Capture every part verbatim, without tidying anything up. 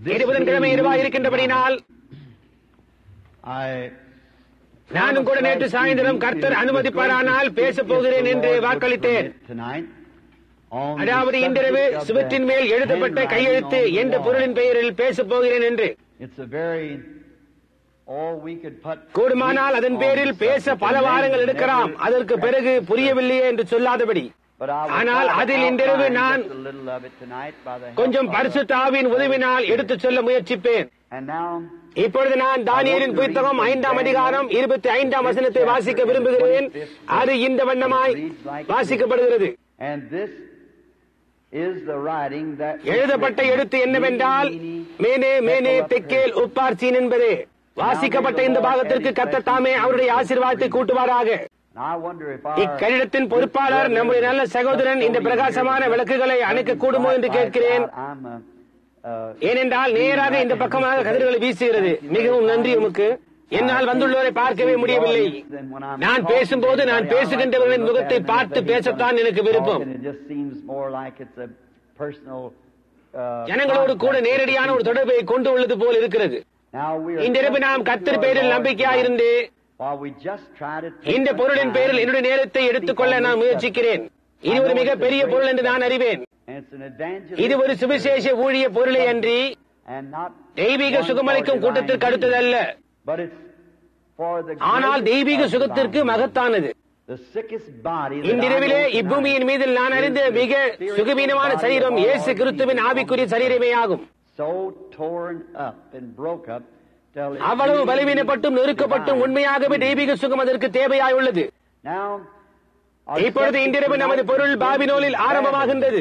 இது புதன்கிழமை இரவாக இருக்கின்றபடினால் நானும் கூட நேற்று சாயந்தரம் கர்த்தர் அனுமதிப்பாரானால் பேசப் போகிறேன் என்று வாக்களித்தேன். அதாவது இன்றிரவு சுவற்றின் மேல் எழுதப்பட்ட கையெழுத்து என்ற பொருளின் பெயரில் பேசப் போகிறேன் என்று. கூடுமானால் அதன் பேரில் பேச பல வாரங்கள் எடுக்கலாம், அதற்கு பிறகு புரியவில்லையே என்று சொல்லாதபடி. ஆனால் அதில் இன்றிரவு நான் கொஞ்சம் பரிசுத்த ஆவியின் உதவினால் எடுத்துச் சொல்ல முயற்சிப்பேன். இப்பொழுது நான் தானியேலின் புத்தகம் ஐந்தாம் அதிகாரம் இருபத்தி ஐந்தாம் வசனத்தை வாசிக்க விரும்புகிறேன். அது இந்த வண்ணமாய் வாசிக்கப்படுகிறது. எழுதப்பட்ட எழுத்து என்னவென்றால் மேனே மேனே தெக்கேல் உப்பார்சீன் என்பதே. வாசிக்கப்பட்ட இந்த பாகத்திற்கு கர்த்தர் தாமே அவருடைய ஆசீர்வாதத்தை கூட்டுவாராக. இக்கடிதத்தின் பொறுப்பாளர் நம்முடைய நல்ல சகோதரன் இந்த பிரகாசமான விளக்குகளை அணைக்க கூடுமோ என்று கேட்கிறேன். ஏனென்றால் நேராக இந்த பக்கமாக கதிர்களை வீசுகிறது. மிகவும் நன்றி உமக்கு. என்னால் வந்துள்ளவரை பார்க்கவே முடியவில்லை. நான் பேசும்போது நான் பேசுகின்றவர்களின் முகத்தை பார்த்து பேசத்தான் எனக்கு விருப்பம். ஜனங்களோடு கூட நேரடியான ஒரு தொடர்பை கொண்டு உள்ளது போல் இருக்கிறது. இன்றிரவு நாம் கர்த்தர் பேரில் நம்பிக்கையாயிருந்து இந்த பொருளின் பேரில் என்னுடைய நேரத்தை எடுத்துக்கொள்ள நான் முயற்சிக்கிறேன். இது ஒரு மிக பெரிய பொருள் என்று நான் அறிவேன். இது ஒரு சுவிசேஷ ஊழிய பொருளை அன்றி தெய்வீக சுகமளிக்கும் கூட்டத்திற்கு அடுத்ததல்ல, ஆனால் தெய்வீக சுகத்திற்கு மகத்தானது. இன்றிரவிலே இப்பூமியின் மீது நான் அறிந்த மிக சுகவீனமான சரீரம் இயேசு கிறிஸ்துவின் ஆவிக்குரிய சரீரமே ஆகும். அவ்வளவு பலவீனப்பட்டும் நெருக்கப்பட்டும் உண்மையாகவே தெய்வீக சுகம் அதற்கு தேவையாய் உள்ளது. இப்பொழுது இன்றிரவு நமது பொருள் பாபிலோனில் ஆரம்பமாகின்றது.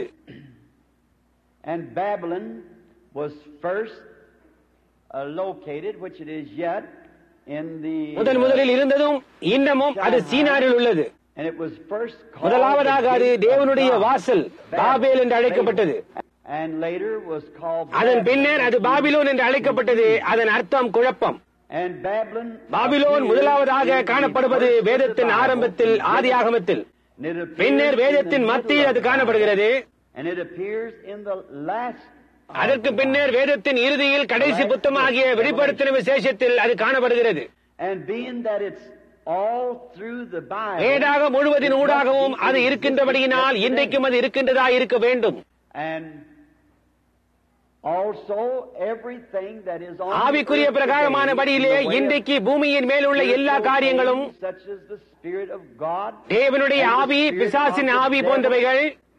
முதன் முதலில் இருந்ததும் இன்னமும் அது சீனாரில் உள்ளது. முதலாவதாக அது தேவனுடைய வாசல் பாபேல் என்று அழைக்கப்பட்டது. அதன் பின்னர் அது பாபிலோன் என்று அழைக்கப்பட்டது. அதன் அர்த்தம் குழப்பம். பாபிலோன் முதலாவதாக காணப்படுவது வேதத்தின் ஆரம்பத்தில் ஆதி ஆகமத்தில், பின்னர் வேதத்தின் மத்தியில் அது காணப்படுகிறது. அதற்கு பின்னர் வேதத்தின் இறுதியில் கடைசி புத்தகமாகிய வெளிப்படுத்தின விசேஷத்தில் அது காணப்படுகிறது. வேதாக முழுவதின் ஊடாகவும் அது இருக்கின்றபடியினால் இன்றைக்கும் அது இருக்கின்றதா இருக்க வேண்டும். ஆவிக்குரிய பிரகாரமானபடியிலே இன்றைக்கு பூமியின் மேல் உள்ள எல்லா காரியங்களும் தேவனுடைய ஆவி, பிசாசின் ஆவி போன்றவைகள்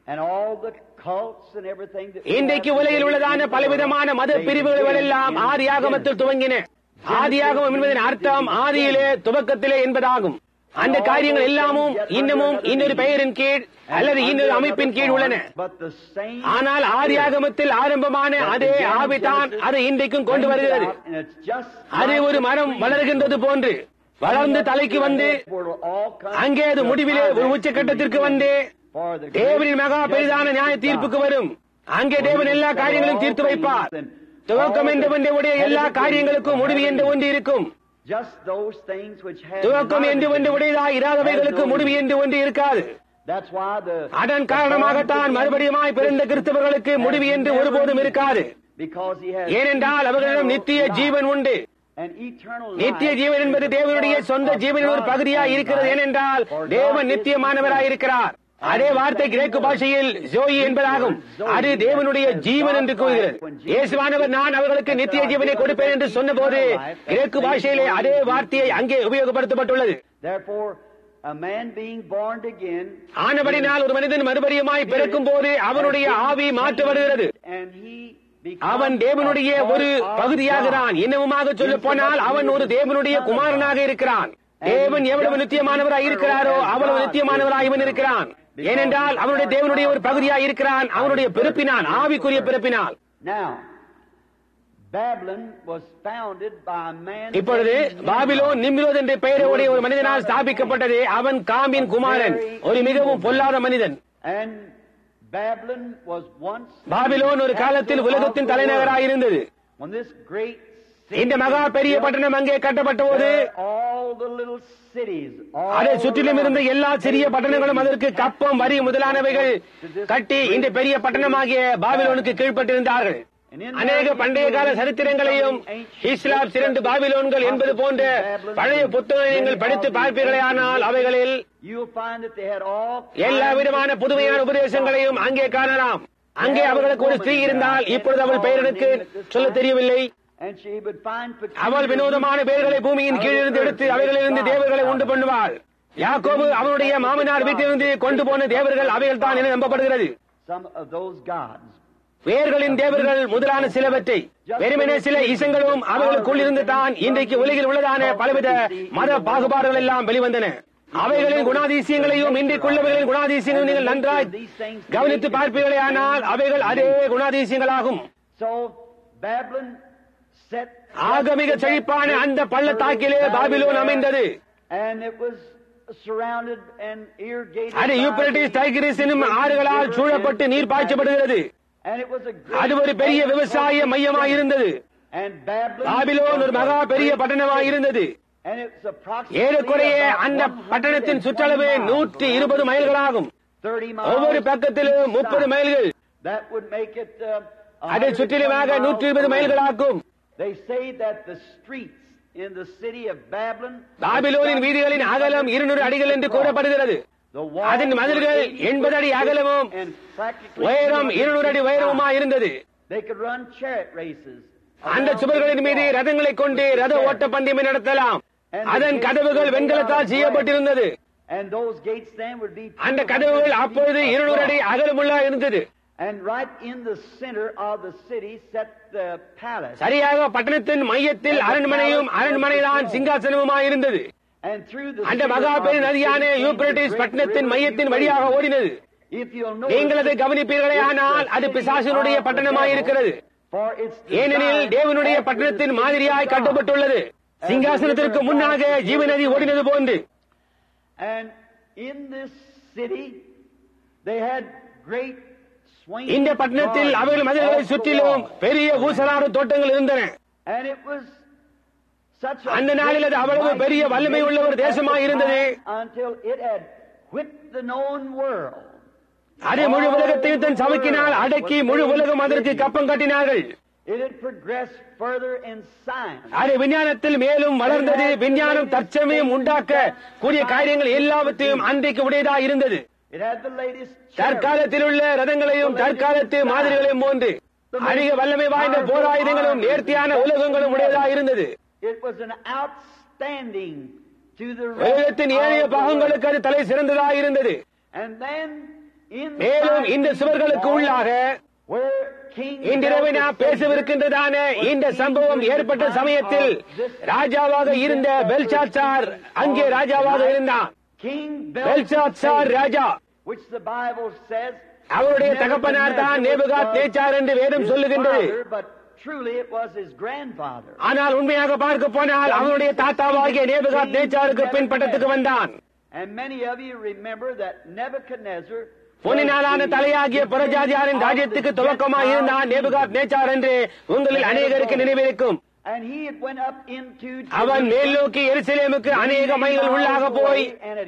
இன்றைக்கு உலகில் உள்ளதான பலவிதமான மத பிரிவுகள் எல்லாம் ஆதி ஆகமத்தில் துவங்கின. ஆதி ஆகமம் என்பதன் அர்த்தம் ஆதியிலே துவக்கத்திலே என்பதாகும். அந்த காரியங்கள் எல்லாமும் இன்னமும் இன்னொரு பெயரின் கீழ் அல்லது இன்னொரு அமைப்பின் கீழ் உள்ளன. ஆனால் ஆதி ஆகமத்தில் ஆரம்பமான அதே ஆவிதான் அது இன்றைக்கும் கொண்டு வருகிறது. அது ஒரு மரம் வளர்கின்றது போன்று வளர்ந்து தலைக்கு வந்து அங்கே அது முடிவிலே ஒரு உச்சக்கட்டத்திற்கு வந்து தேவனின் மகா பெரிதான நியாய தீர்ப்புக்கு வரும். அங்கே தேவன் எல்லா காரியங்களும் தீர்த்து வைப்பார். துவக்கம் என்று ஒன்றுடைய எல்லா காரியங்களுக்கும் முடிவு என்று ஒன்று இருக்கும். துவக்கம் என்று ஒன்று உடையதாய் இராதவைகளுக்கு முடிவு என்று ஒன்று இருக்காது. அதன் காரணமாகத்தான் மறுபடியுமாய் பிறந்த கிறிஸ்தவர்களுக்கு முடிவு என்று ஒருபோதும் இருக்காது. ஏனென்றால் அவர்களிடம் நித்திய ஜீவன் உண்டு. நித்திய ஜீவன் என்பது தேவனுடைய சொந்த ஜீவனின் ஒரு பகுதியாய் இருக்கிறது. ஏனென்றால் தேவன் நித்தியமானவராய் இருக்கிறார். அதே வார்த்தை கிரேக்கு பாஷையில் ஜோயி என்பதாகும். அது தேவனுடைய ஜீவன் என்று கூறுகிறது. இயேசுவானவர் நான் அவர்களுக்கு நித்திய ஜீவனை கொடுப்பேன் என்று சொன்ன போது கிரேக்கு பாஷையிலே அதே வார்த்தையை அங்கே உபயோகப்படுத்தப்பட்டுள்ளது. ஆனபடினால் ஒரு மனிதன் மறுபடியுமாய் பிறக்கும் போது அவனுடைய ஆவி மாற்றப்படுகிறது. அவன் தேவனுடைய ஒரு பகுதியாகிறான். இன்னமுமாக சொல்ல போனால் அவன் ஒரு தேவனுடைய குமாரனாக இருக்கிறான். தேவன் எவ்வளவு நித்தியமானவராய் இருக்கிறாரோ அவ்வளவு நித்தியமானவராய் இவன் இருக்கிறான். ஏனென்றால் அவனுடைய தேவனுடைய ஒரு பகுதியாய் இருக்கிறான். அவனுடைய பிறப்பினால், ஆவிக்குரிய பிறப்பினால். இப்பொழுது பாபிலோன் நிம்ரோத் என்ற பெயருடைய ஒரு மனிதனால் ஸ்தாபிக்கப்பட்டது. அவன் காமின் குமாரன், ஒரு மிகவும் பொல்லாத மனிதன். பாபிலோன் ஒரு காலத்தில் உலகத்தின் தலைநகராக இருந்தது. இந்த மகா பெரிய பட்டணம் அங்கே கட்டப்பட்ட போது அதை சுற்றிலும் இருந்த எல்லா சிறிய பட்டணங்களும் அதற்கு கப்பம், வரி முதலானவைகள் கட்டி இந்த பெரிய பட்டணமாகிய பாபிலோனுக்கு கீழ்பட்டிருந்தார்கள். அநேக பண்டைய கால சரித்திரங்களையும் இஸ்லாம் சிறண்டு பாபிலோன்கள் என்பது போன்ற பழைய புத்தகங்களை நீங்கள் படித்து பார்ப்பீர்களே, ஆனால் அவைகளில் எல்லா விதமான புதுமையான உபதேசங்களையும் அங்கே காணலாம். அங்கே அவர்களுக்கு ஒரு ஸ்திரீ இருந்தால், இப்பொழுது அவள் பெயர் எனக்கு சொல்ல தெரியவில்லை. அவள் வினோதமான பெயர்களை பூமியின் கீழிருந்து எடுத்து அவைகளிலிருந்து தேவர்களை உண்டு பண்ணுவாள். யாக்கோபு அவனுடைய மாமனார் வீட்டிலிருந்து கொண்டு போன தேவர்கள் அவைகள் தான் என நம்பப்படுகிறது. வேர்களின் தேவர்கள் முதலான சிலவற்றை வெறுமனே சில இசங்களும் அவர்களுக்குள் இருந்து தான் இன்றைக்கு உலகில் உள்ளதான பலவித மத பாகுபாடுகள் எல்லாம் வெளிவந்தன. அவைகளின் குணாதிசயங்களையும் இன்றைக்குள்ளவர்களின் குணாதிசயங்களையும் நீங்கள் நன்றாய் கவனித்து பார்ப்பீர்களே, ஆனால் அவைகள் அதே குணாதிசயங்களாகும். ஆகமிக செழிப்பான அந்த பள்ளத்தாக்கிலே பாபிலோன் அமைந்தது. அது யூப்ரட்டிஸ், டைகிரிஸ் என்னும் ஆறுகளால் சூழப்பட்டு நீர் பாய்ச்சப்படுகிறது. அது ஒரு பெரிய விவசாய மையமாய் இருந்தது. பாபிலோன் ஒரு மகா பெரிய பட்டணமாய் இருந்தது. ஏறக்குறைய அந்த பட்டணத்தின் சுற்றளவு நூற்றி இருபது மைல்களாகும். ஒவ்வொரு பக்கத்திலும் முப்பது மைல்கள், அதை சுற்றிலுமாக நூற்றி இருபது மைல்களாகும். பாபிலோனின் வீதிகளின் அகலம் இருநூறு அடிகள் என்று கூறப்படுகிறது. அதன் மதில்கள் எண்பது அடி அகலமும் உயரம் இருநூறு அடி உயரமுமா இருந்தது. அந்த சுவர்களின் மீது ரதங்களை கொண்டு ரத ஓட்ட பந்தயமை நடத்தலாம். அதன் கதவுகள் வெண்கலத்தால் செய்யப்பட்டிருந்தது. அந்த கதவுகள் அப்பொழுது இருநூறு அடி அகலமுள்ள இருந்தது. சரியாக பட்டணத்தின் மையத்தில் அரண்மனையும் அரண்மனைதான் சிங்காசனமுமாயிருந்தது. அந்த மகா பெரிய நதியான யூப்ரட்டிஸ் பட்டணத்தின் மையத்தின் வழியாக ஓடினது. நீங்கள் அதை கவனிப்பீர்களே, ஆனால் அது பிசாசினுடைய பட்டணமாயிருக்கிறது. ஏனெனில் தேவனுடைய பட்டணத்தின் மாதிரியாய் கட்டப்பட்டுள்ளது. சிங்காசனத்திற்கு முன்னாக ஜீவநதி ஓடினது போன்று. இந்த பட்டணத்தில் அவர்கள் மதில்களை சுற்றிலும் பெரிய ஊசலாறு தோட்டங்கள் இருந்தன. அந்த நாளில் அது அவ்வளவு பெரிய வல்லமை உள்ள ஒரு தேசமாக இருந்தது. அது முழு உலகத்தையும் தன் சவுக்கினால் அடக்கி முழு உலகம் அதற்கு கப்பம் கட்டினார்கள். அது விஞ்ஞானத்தில் மேலும் வளர்ந்தது. விஞ்ஞானம் தற்சமயம் உண்டாக்க கூடிய காரியங்கள் எல்லாவற்றையும் அன்றைக்கு உடையதாக இருந்தது. தற்காலத்தில் உள்ள ரதங்களையும் தற்காலத்து மாதிரிகளையும் போன்று அதிக வல்லமை வாய்ந்த போராயுதங்களும் நேர்த்தியான உலகங்களும் உடையதாக இருந்தது. உலகத்தின் ஏழைய பாகங்களுக்கு அது தலை சிறந்ததாக இருந்தது. மேலும் இந்த சுவர்களுக்கு உள்ளாக இன்றிரவு நாம் பேசவிருக்கின்றதான இந்த சம்பவம் ஏற்பட்ட சமயத்தில் ராஜாவாக இருந்த பெல்ஷாத்சார் அங்கே ராஜாவாக இருந்தான். பெல்ஷாத்சார் ராஜா, அவருடைய தகப்பனார் தான் நேபுகாத் நேச்சார் என்று வேதம் சொல்லுகின்றது. ஆனால் உண்மையாக பார்க்க போனால் அவனுடைய தாத்தாவாகிய நேபுகாத் நேச்சாருக்கு பின்பற்றத்துக்கு வந்தான். பொன்னினாலான தலையாகிய புறஜாதியாரின் ராஜ்யத்துக்கு துவக்கமாக இருந்தான் நேபுகாத் நேச்சார் என்று உங்களில் அநேகருக்கு நினைவிருக்கும். அவன் மேல் நோக்கி எருசலேமுக்கு அநேக மைல்கள் உள்ளாக போய்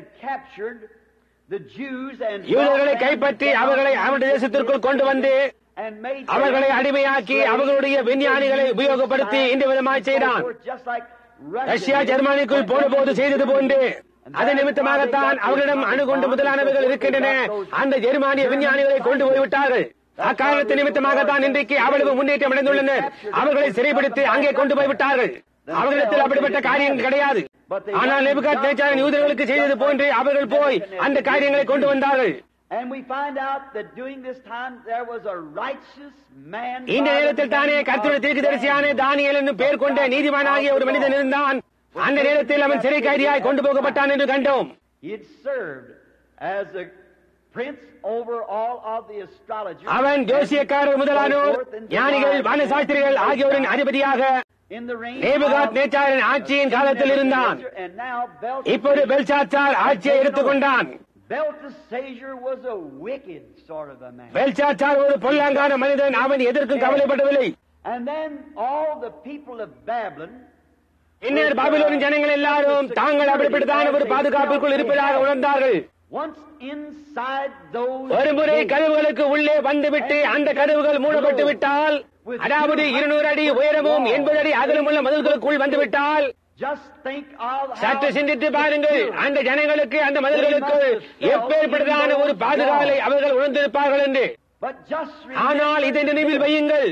யூதர்களை கைப்பற்றி அவர்களை அவருடைய தேசத்திற்குள் கொண்டு வந்து அவர்களை அடிமையாக்கி அவர்களுடைய விஞ்ஞானிகளை உபயோகப்படுத்தி இந்த விதமாய் செய்தான். ரஷ்யா ஜெர்மனிக்குள் போன போது செய்தது போன்று அது நிமித்தமாகத்தான் அவர்களிடம் அணுகொண்டு முதலானவர்கள் இருக்கின்றன. அந்த ஜெர்மானிய விஞ்ஞானிகளை கொண்டு போய்விட்டார்கள். அக்காரணத்து நிமித்தமாகத்தான் இன்றைக்கு அவ்வளவு முன்னேற்றம் அடைந்துள்ளனர். அவர்களை சிறைப்பிடித்து அங்கே கொண்டு போய்விட்டார்கள். அவர்களிடத்தில் அப்படிப்பட்ட காரியங்கள் கிடையாது. ஆனால் நேபுகாத் நேச்சாரின் யூதர்களுக்கு செய்தது போன்று அவர்கள் போய் அந்த காரியங்களை கொண்டு வந்தார்கள். இந்த நேரத்தில் தானே கர்த்தருடைய தீர்க்கதரிசியான தானியேல் என்னும் பெயர் கொண்ட நீதிமானாகிய ஒரு மனிதன் இருந்தான். அந்த நேரத்தில் அவன் சிறை கைதியாய் கொண்டு போகப்பட்டான் என்று கண்டோம். அவன் ஜோசியக்காரர் முதலானோர், ஞானிகள், வானசாஸ்திரிகள் ஆகியோரின் அதிபதியாக நேபுகாத் நேச்சாரின் ஆட்சியின் காலத்தில் இருந்தான். இப்போது பெல்ஷாத்சார் ஆட்சியை எடுத்துக் கொண்டான். பெல்ஷாத்சார் ஒரு பொல்லாங்கான மனிதன். அவன் எதற்கும் கவலைப்படவில்லை. பின்னர் பாபிலோனின் ஜனங்கள் எல்லாரும் தாங்கள் அப்படிப்பட்டதான ஒரு பாதுகாப்புக்குள் இருப்பதாக உணர்ந்தார்கள். ஒருமுறை கதவுகளுக்கு உள்ளே வந்துவிட்டு அந்த கதவுகள் மூடப்பட்டு விட்டால் அதாவது இருநூறு அடி உயரமும் எண்பது அடி அகலமுள்ள மதில்களுக்குள் வந்துவிட்டால் சற்று சிந்தித்து பாருங்கள், அந்த ஜனங்களுக்கு அந்த மதில்களுக்கு எப்பேற்பட்டதான ஒரு பாதுகாவலை அவர்கள் உணர்ந்திருப்பார்கள் என்று. ஆனால் இதை நினைவில் வையுங்கள்,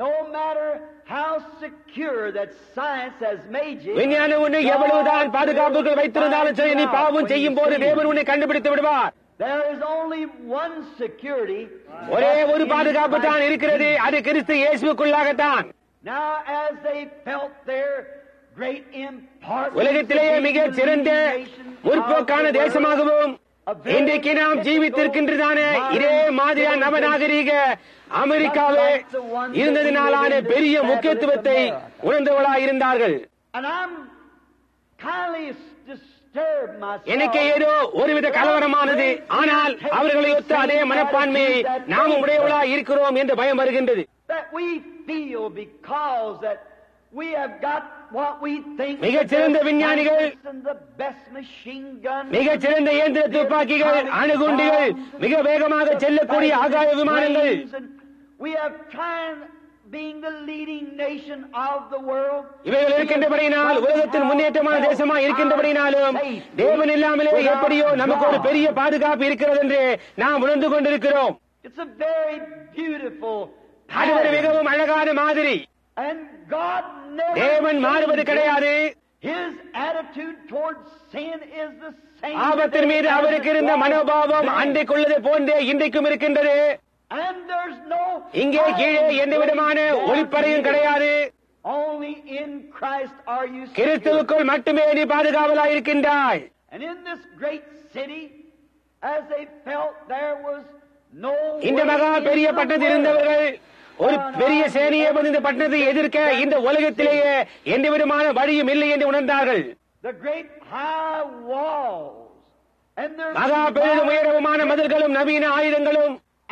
விஞ்ஞானம் உன்னை எவ்வளவுதான் பாதுகாப்புகள் வைத்திருந்தாலும் சரி, நீ பாவம் செய்யும் போது தேவன் உன்னை கண்டுபிடித்து விடுவார். ஒரே ஒரு பாதுகாப்பு தான் இருக்கிறது, அது கிறிஸ்து இயேசுவுக்குள்ளாகத்தான். உலகத்திலேயே மிக சிறந்த முற்போக்கான தேசமாகவும் இன்றைக்கு நாம் ஜீவித்திருக்கின்றதான இதே மாதிரியான நவநாகரீக அமெரிக்காவே இருந்ததினாலான பெரிய முக்கியத்துவத்தை உணர்ந்தவர்களாக இருந்தார்கள். எனக்கு ஏதோ ஒருவித கலவரமானது, ஆனால் அவர்களை ஒத்த அதே மனப்பான்மையை நாம் உடையவர்களாக இருக்கிறோம் என்று பயம் வருகின்றது. மிகச்சிறந்த விஞ்ஞானிகள், மிகச்சிறந்த இயந்திர துப்பாக்கிகள், அணுகுண்டுகள், மிக வேகமாக செல்லக்கூடிய ஆகாய விமானங்கள், இவைகள் இருக்கின்றபடியினால் உலகத்தில் முன்னேற்றமான தேசமாக இருக்கின்றபடியினாலும் தேவன் இல்லாமலே எப்படியோ நமக்கு ஒரு பெரிய பாதுகாப்பு இருக்கிறது என்று நாம் உணர்ந்து கொண்டிருக்கிறோம். அது ஒரு மிகவும் அழகான மாதிரி. தேவன் மாறுவது கிடையாது. ஆபத்தின் மீது அவருக்கு இருந்த மனோபாவம் அன்றைக்குள்ளது போன்றே இன்றைக்கும் இருக்கின்றது. இங்கே கீழே எந்த விதமான ஒளிப்பறையும் கிடையாது. கிறிஸ்துவுக்குள் மட்டுமே நீ பாதுகாவலாக இருக்கின்றாய். இந்த மகா பெரிய பட்டணத்தில் இருந்தவர்கள் ஒரு பெரிய சேனையை வந்து இந்த பட்டணத்தை எதிர்க்க இந்த உலகத்திலேயே எந்த விதமான வழியும் இல்லை என்று உணர்ந்தார்கள். மகா பெரிதும் உயரமான மதில்களும் நவீன ஆயுதங்களும்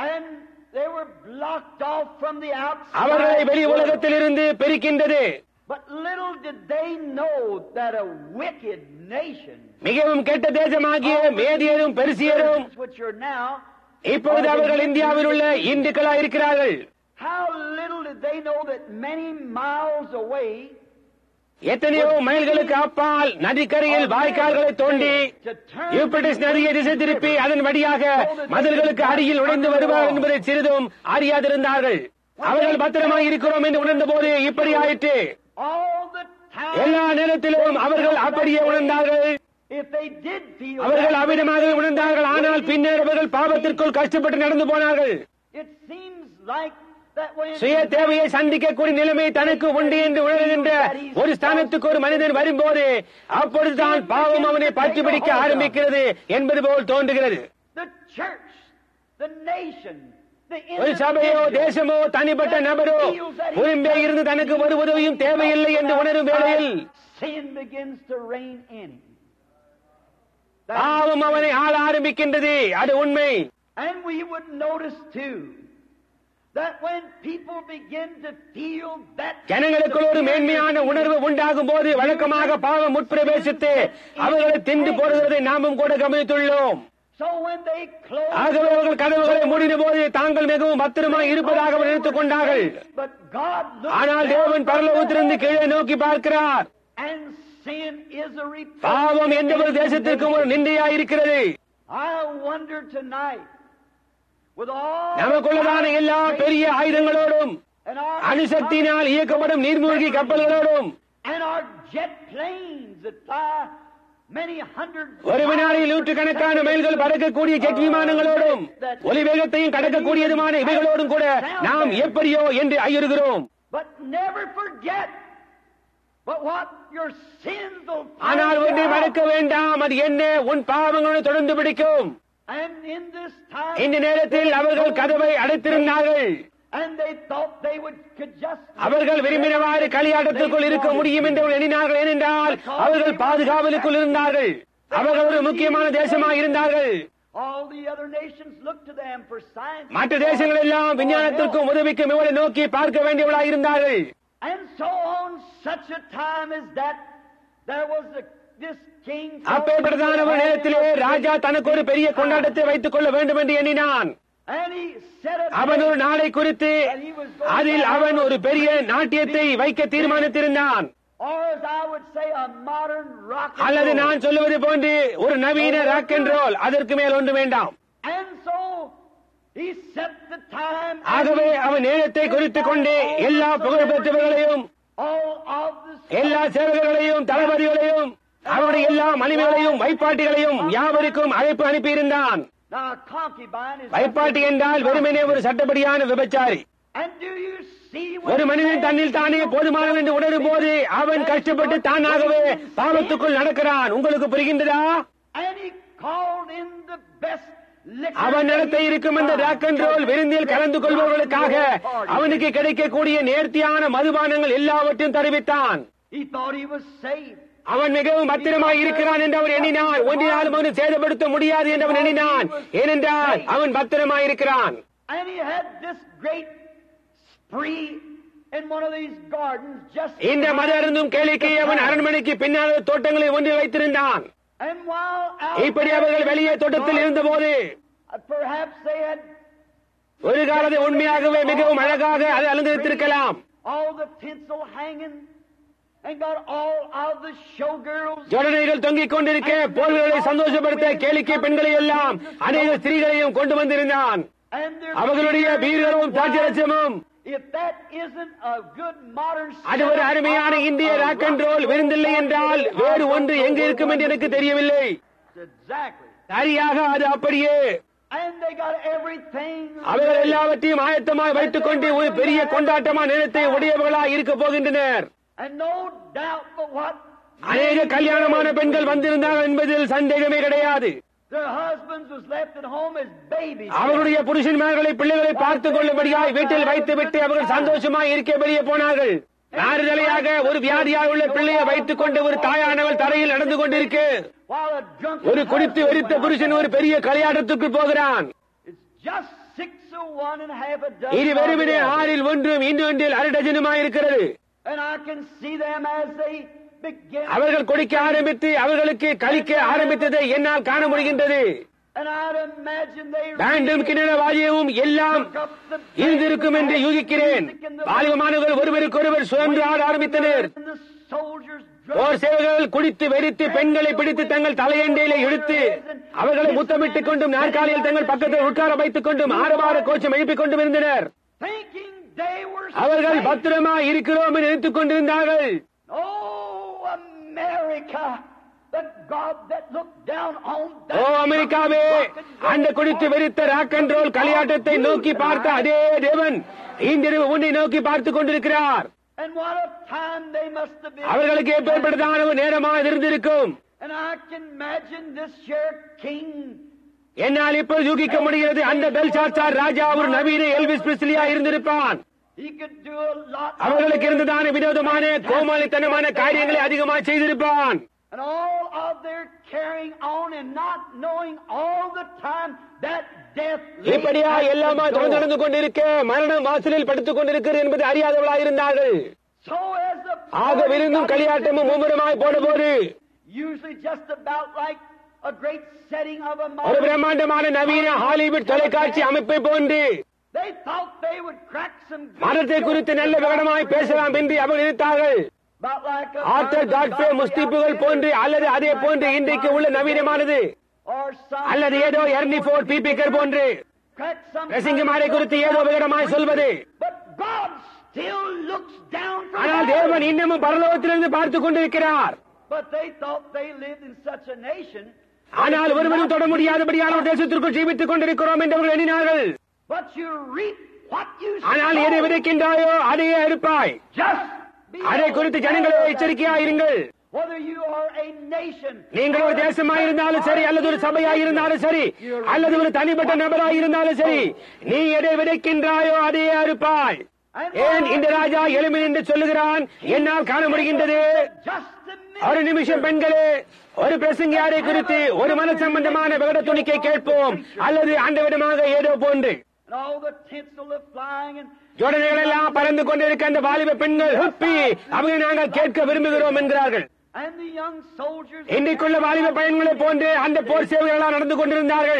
அவர்களை வெளி உலகத்தில் இருந்து பிரிக்கின்றது. மிகவும் கெட்ட தேசமாகிய மேதியரும் பெர்சியரும் இப்பொழுது அவர்கள் இந்தியாவில் உள்ள இந்துக்களாக இருக்கிறார்கள். எத்தனையோ மைல்களுக்கு அப்பால் நதிக்கரையில் வாய்க்கால்களை தோண்டி யூப்ரட்டிஸ் நதியை திசை திருப்பி அதன் வழியாக மதில்களுக்கு அடியில் நுழைந்து வருவார் என்பதை சிறிதும் அறியாதிருந்தார்கள். அவர்கள் பத்திரமாக இருக்கிறோம் என்று உணர்ந்த போது இப்படி ஆயிற்று. எல்லா நேரத்திலும் அவர்கள் அப்படியே உணர்ந்தார்கள். அவர்கள் அமிதமாக உணர்ந்தார்கள். ஆனால் பின்னர் அவர்கள் பாவத்திற்குள் கஷ்டப்பட்டு நடந்து போனார்கள். சுய தேவையை சந்திக்கக்கூடிய நிலைமை தனக்கு உண்டு என்று உணர்கின்ற ஒரு ஸ்தானத்துக்கு ஒரு மனிதன் வரும்போது அப்பொழுதுதான் பாவம் அவனை பற்றி பிடிக்க ஆரம்பிக்கிறது என்பது போல் தோன்றுகிறது. ஒரு சபையோ தேசமோ தனிப்பட்ட நபரோ புறம்பே இருந்து தனக்கு ஒரு உதவியும் தேவையில்லை என்று உணரும் வேளையில் பாவம் அவனை ஆள ஆரம்பிக்கின்றது. அது உண்மை. ஜனங்களுக்குள் ஒரு மேன்மையான உணர்வு உண்டாகும் போது வழக்கமாக பாவம் உட்பிரவேசித்து அவர்களை தின்று போடுவதை நாமும் கூட கவனித்துள்ளோம். ஆகவே அவர்கள் கதவுகளை மூடின போது தாங்கள் மிகவும் பத்திரமாக இருப்பதாக நினைத்துக் கொண்டார்கள். ஆனால் தேவன் பரலோகத்திலிருந்து கீழே நோக்கி பார்க்கிறார். பாவம் எந்த ஒரு தேசத்திற்கும் ஒரு நிந்தையா இருக்கிறது. நமக்குள்ளதான எல்லா பெரிய ஆயுதங்களோடும் அணுசக்தியினால் இயக்கப்படும் நீர்மூழ்கி கப்பல்களோடும் ஒரு வினாடியில் நூற்றுக்கணக்கான மைல்கள் பறக்கக்கூடிய ஜெட் விமானங்களோடும் ஒலி வேகத்தையும் கடக்கக்கூடியதுமான இவைகளோடும் கூட நாம் எப்படியோ என்று ஐயுறுகிறோம். ஆனால் ஒன்றை மறக்க வேண்டாம், அது என்ன? உன் பாவங்களை தொடர்ந்து பிடிக்கும். இந்த நேரத்தில் அவர்கள் கதவை அடைத்திருந்தார்கள். அவர்கள் விரும்பினவாறு களியாட்டத்திற்குள் இருக்க முடியும் என்று எண்ணினார்கள். ஏனென்றால் அவர்கள் பாதுகாவலுக்குள் இருந்தார்கள். அவர்கள் ஒரு முக்கியமான தேசமாக இருந்தார்கள். மற்ற தேசங்கள் எல்லாம் விஞ்ஞானத்திற்கும் உதவிக்கும் இவரை நோக்கி பார்க்க வேண்டியவர்களாக இருந்தார்கள். அப்பேற்பட்டதான ஒரு நேரத்திலே ராஜா தனக்கு ஒரு பெரிய கொண்டாட்டத்தை வைத்துக் கொள்ள வேண்டும் என்று எண்ணினான். And he set a அவன் ஒரு date நாளை குறித்து that he was going அதில் to அவன் have ஒரு a பெரிய big நாட்டியத்தை வைக்க தீர்மானித்திருந்தான். Or as I would say, a modern rock and அல்லது roll. நான் சொல்லுவது போன்று ஒரு நவீன ராக் அண்ட் ரோல், அதற்கு மேல் ஒன்று வேண்டாம். And so he set the time. and ஆகவே he அவன் நேரத்தை குறித்துக் கொண்டு all எல்லா the புகழ்பெற்றவர்களையும், all of the எல்லா சேவகர்களையும், தளபதிகளையும், அவருடைய எல்லா மனைவிகளையும், வைப்பாட்டிகளையும் யாவருக்கும் அழைப்பு அனுப்பியிருந்தான். Now, a concubine is வைப்பாட்டி என்றால் வெறுமனே ஒரு சட்டப்படியான விபச்சாரி. And do you see ஒரு when மனிதன் தன்னில் தானே போதுமானவன் என்று உணரும் போது அவன் கஷ்டப்பட்டு தானாகவே பாவத்துக்குள் நடக்கிறான். உங்களுக்கு புரிகின்றதா? And he called in the best liquor அவன் நடத்த இருக்கும் இந்த ராக் அண்ட் ரோல் விருந்தில் கலந்து கொள்பவர்களுக்காக அவனுக்கு கிடைக்கக்கூடிய நேர்த்தியான மதுபானங்கள் எல்லாவற்றையும் தெரிவித்தான். He thought he was saved. அவன் மிகவும் பத்திரமாய் இருக்கிறான் என்று அவன் எண்ணினான். ஒன்றினாலும் அவனை சேதப்படுத்த முடியாது என்று அவன் எண்ணினான். ஏனென்றால் அவன் பத்திரமாய் இருக்கிறான். And he had this great spree in one of these gardens just இந்த மத அருந்தும் கேளிக்கை அவன் அரண்மனைக்கு பின்னால் தோட்டங்களை ஒன்றில் வைத்திருந்தான். And while out இப்படி அவர்கள் வெளியே தோட்டத்தில் இருந்தபோது perhaps they had ஒரு காலத்தை உண்மையாகவே மிகவும் அழகாக அதை அலங்கரித்திருக்கலாம். all the tinsel hanging and got all of the showgirls. ஜோடனைகள் தொங்கிக் கொண்டிருக்க போர்களை சந்தோஷப்படுத்த கேளிக்கை பெண்களை எல்லாம் அநேக ஸ்திரீகளையும் கொண்டு வந்திருந்தான். And their அவர்களுடைய வீரரும் தாட்சரட்சமும். if that isn't a good modern அது ஒரு அருமையான இந்திய ராக் அண்ட் ரோல் விருந்தில்லை என்றால் வேறு ஒன்று எங்கு இருக்கும் என்று எனக்கு தெரியவில்லை. Exactly. சரியாக அது அப்படியே. And they got everything. அவர்கள் எல்லாவற்றையும் ஆயத்தமாக வைத்துக் கொண்டு ஒரு பெரிய கொண்டாட்டமான நேரத்தை உடையவர்களாக இருக்க போகின்றனர். And no doubt but what அநேக கல்யாணமான பெண்கள் வந்திருந்தார்கள் என்பதில் சந்தேகமே கிடையாது. their husbands was left at home as babies. அவர்களுடைய புருஷன்மார்களை பிள்ளைகளை பார்த்துக் கொள்ளும்படியாய் வீட்டில் வைத்துவிட்டு அவர்கள் சந்தோஷமாய் இருக்க வெளியே போனார்கள். நாறுதலையாக ஒரு வியாதியாக உள்ள பிள்ளையை வைத்துக் கொண்டு ஒரு தாயானவள் தரையில் நடந்து கொண்டிருக்க While a drunken ஒரு குடித்து husband வெறித்த புருஷன் ஒரு பெரிய கல்யாணத்துக்கு போகிறான். It's just six of one and half a dozen. இது வெறுமனே of the other. ஆறில் ஒன்றும் இன்னொன்றில் அரை டஜனுமாய் இருக்கிறது. And I can see them as they begin. அவர்கள் குடிக்க ஆரம்பித்து அவர்களுக்கு கழிக்க ஆரம்பித்ததை என்னால் காண முடிகின்றது. And I'd imagine they பேண்டும் கிணற வாஜியமும் எல்லாம் took up the இருந்திருக்கும் என்று யூகிக்கிறேன். வாலிபமானவர்கள் ஒருவருக்கொருவர் சுழன்று ஆட ஆரம்பித்தனர். And the soldiers போர் சேவகர்கள் குடித்து வெறித்து பெண்களை பிடித்து தங்கள் தலையண்டையிலே இழுத்து அவர்களை முத்தமிட்டுக் கொண்டும் நாற்காலியில் தங்கள் பக்கத்தில் உட்கார வைத்துக் கொண்டும் ஆரவார கோச்சம் எழுப்பிக் கொண்டும் இருந்தனர். thinking they were அவர்கள் safe. பத்திரமா இருக்கிறோம் என்று நினைத்துக் கொண்டிருந்தார்கள். Oh, America, the God that looked down on that. ஓ அமெரிக்காவே, அந்த குடித்து வெறித்த ராக் அண்ட் ரோல் களியாட்டத்தை நோக்கி பார்த்த அதே தேவன் இன்றிரவு உன்னை நோக்கி பார்த்துக் கொண்டிருக்கிறார். And what a time they must have been. அவர்களுக்கு எப்பேற்பட்டதான ஒரு நேரமாக இருந்திருக்கும். And I can imagine this here king. என்னால் இப்போது யூகிக்க முடிகிறது அந்த பெல்ஷாத்சார் ராஜா ஒரு நவீன எல்விஸ் பிரிஸ்லியா இருந்திருப்பான். He could do a lot. அவர்களுக்கு இருந்ததான வினோதமான கோமாளித்தனமான காரியங்களை அதிகமாக செய்திருப்பான். And all of their carrying on and not knowing all the time that death lay இப்படியா at the எல்லாமா door. தொடர்ந்து நடந்து கொண்டிருக்க மரணம் வாசலில் படுத்துக் கொண்டிருக்கிறது என்பது அறியாதவளாக இருந்தார்கள். So as the ஆக விருந்தும் களியாட்டமும் மும்முரமாய் போடும்போது usually just about like a great setting of a ஒரு modern. பிரம்மாண்டமான நவீன ஹாலிவுட் தொலைக்காட்சி அமைப்பை போன்று They thought they would crack some good மதத்தை குறித்து நல்ல விவரமாய் பேசலாம் என்று அவர் நினைத்தார்கள். about like a Arthur Godfrey முஸ்திப்புகள் போன்று அல்லது அதே போன்று இன்றைக்கு உள்ள நவீனமானது or some அல்லது ஏதோ எர்னி ஃபோர்ட் பீபிக்கர் போன்று crack some ரசிங்கமாரை குறித்து ஏதோ விவரமாய் சொல்வது. But God still looks down from ஆனால் heaven. தேவன் இன்னமும் பரலோகத்திலிருந்து பார்த்துக் கொண்டிருக்கிறார். But they thought they lived in such a nation. ஆனால் ஒருவரும் தொட முடியாதபடியான ஒரு தேசத்திற்குள் ஜீவித்துக் கொண்டிருக்கிறோம் என்று அவர்கள் எண்ணினார்கள். But you reap what you ஆனால் எதை sow. விதைக்கின்றாயோ அதையே அறுப்பாய். Just be அதை குறித்து ஜனங்களே aware of that. எச்சரிக்கையாக இருங்கள். Whether you are a nation, நீங்கள் ஒரு தேசமாய் இருந்தாலும் சரி அல்லது ஒரு சபையாய் இருந்தாலும் சரி அல்லது ஒரு தனிப்பட்ட நபராய் இருந்தாலும் சரி நீ எதை விதைக்கின்றாயோ அதையே அறுப்பாய். ஏன் இந்த ராஜா எளிமை என்று சொல்லுகிறான் என்னால் காண முடிகின்றது. just a minute. ஒரு நிமிஷம் பெண்களே, ஒரு பிரசங்கியாரை குறித்து ஒரு மன சம்பந்தமான விகட துணிக்கை கேட்போம் அல்லது அந்த விதமாக ஏதோ போன்று And all the tinsel of flying and ஜோடனைகள் எல்லாம் பறந்து கொண்டிருக்க அந்த வாலிப பெண்கள் ஹுப்பி அவங்க நாங்கள் கேட்க விரும்புகிறோம் என்கிறார்கள். and the young soldiers. இன்றைக்குள்ள வாலிப பையன்களை போன்று அந்த போர் சேவைகளால் நடந்து கொண்டிருந்தார்கள்.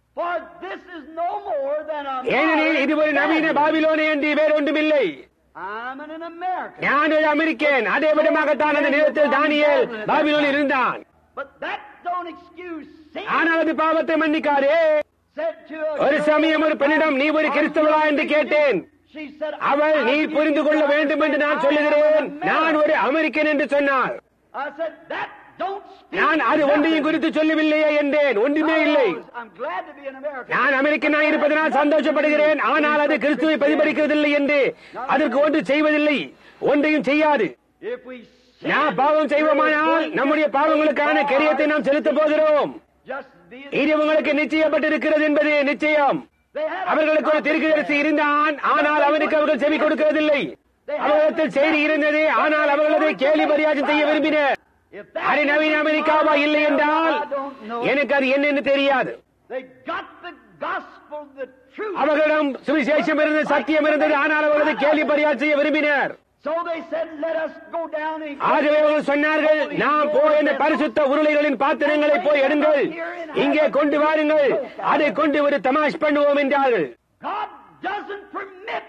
For this is no more than a ஏனெனில் இது ஒரு நவீன பாபிலோனே என்று வேறொன்றுமில்லை. I'm an American. நான் ஒரு அமெரிக்கன். அதே விதமாகத்தான் அந்த நேரத்தில் தானியேல் பாபிலோனில் இருந்தான். But that don't excuse sin. ஆனால் அது பாவத்தை மன்னிக்காதே. Said to a ஒரு சமயம் ஒரு பெண்ணிடம் நீ ஒரு கிறிஸ்தவளா என்று கேட்டேன். She said, அவள் நீ புரிந்து கொள்ள வேண்டும் என்று நான் சொல்லுகிறேன், நான் ஒரு அமெரிக்கன் என்று சொன்னாள். I said, that don't speak. நான் அது ஒன்றையும் குறித்து சொல்லவில்லையே என்றேன். ஒன்றுமே இல்லை. I'm glad to be an American. நான் அமெரிக்கனாக இருப்பதனால் சந்தோஷப்படுகிறேன். ஆனால் அது கிறிஸ்துவை பிரதிபலிக்கிறதில்லை என்று அதற்கு ஒன்று செய்வதில்லை, ஒன்றையும் செய்யாது. If we நான் பாவம் செய்வோமானால் நம்முடைய பாவங்களுக்கான கிரியத்தை நாம் செலுத்த போகிறோம். just be இது உங்களுக்கு நிச்சயப்பட்டிருக்கிறது என்பது நிச்சயம். they had அவர்களுக்கு ஒரு தீர்க்கதரிசி இருந்தான், ஆனால் அவனுக்கு அவர்கள் செவி கொடுக்கிறதில்லை. அவர்களிடத்தில் செய்தி இருந்தது, ஆனால் அவர்கள் அதை கேலி பரியாசம் செய்ய விரும்பினர். if that அது நவீன அமெரிக்காவா இல்லை என்றால் I don't know. எனக்கு அது என்னன்னு தெரியாது. They got the gospel, the truth. அவர்களிடம் சுவிசேஷம் இருந்தது, சத்தியம் இருந்தது, ஆனால் அவர்கள் அதை கேலி பரியாசம் செய்ய விரும்பினர். So they said, let us go down and ஆகவே அவர்கள் சொன்னார்கள், நாம் போய் இந்த பரிசுத்த உருளைகளின் பாத்திரங்களை போய் எடுங்கள், இங்கே கொண்டு வாருங்கள், அதை கொண்டு ஒரு தமாஷ் பண்ணுவோம் என்றார்கள். God doesn't permit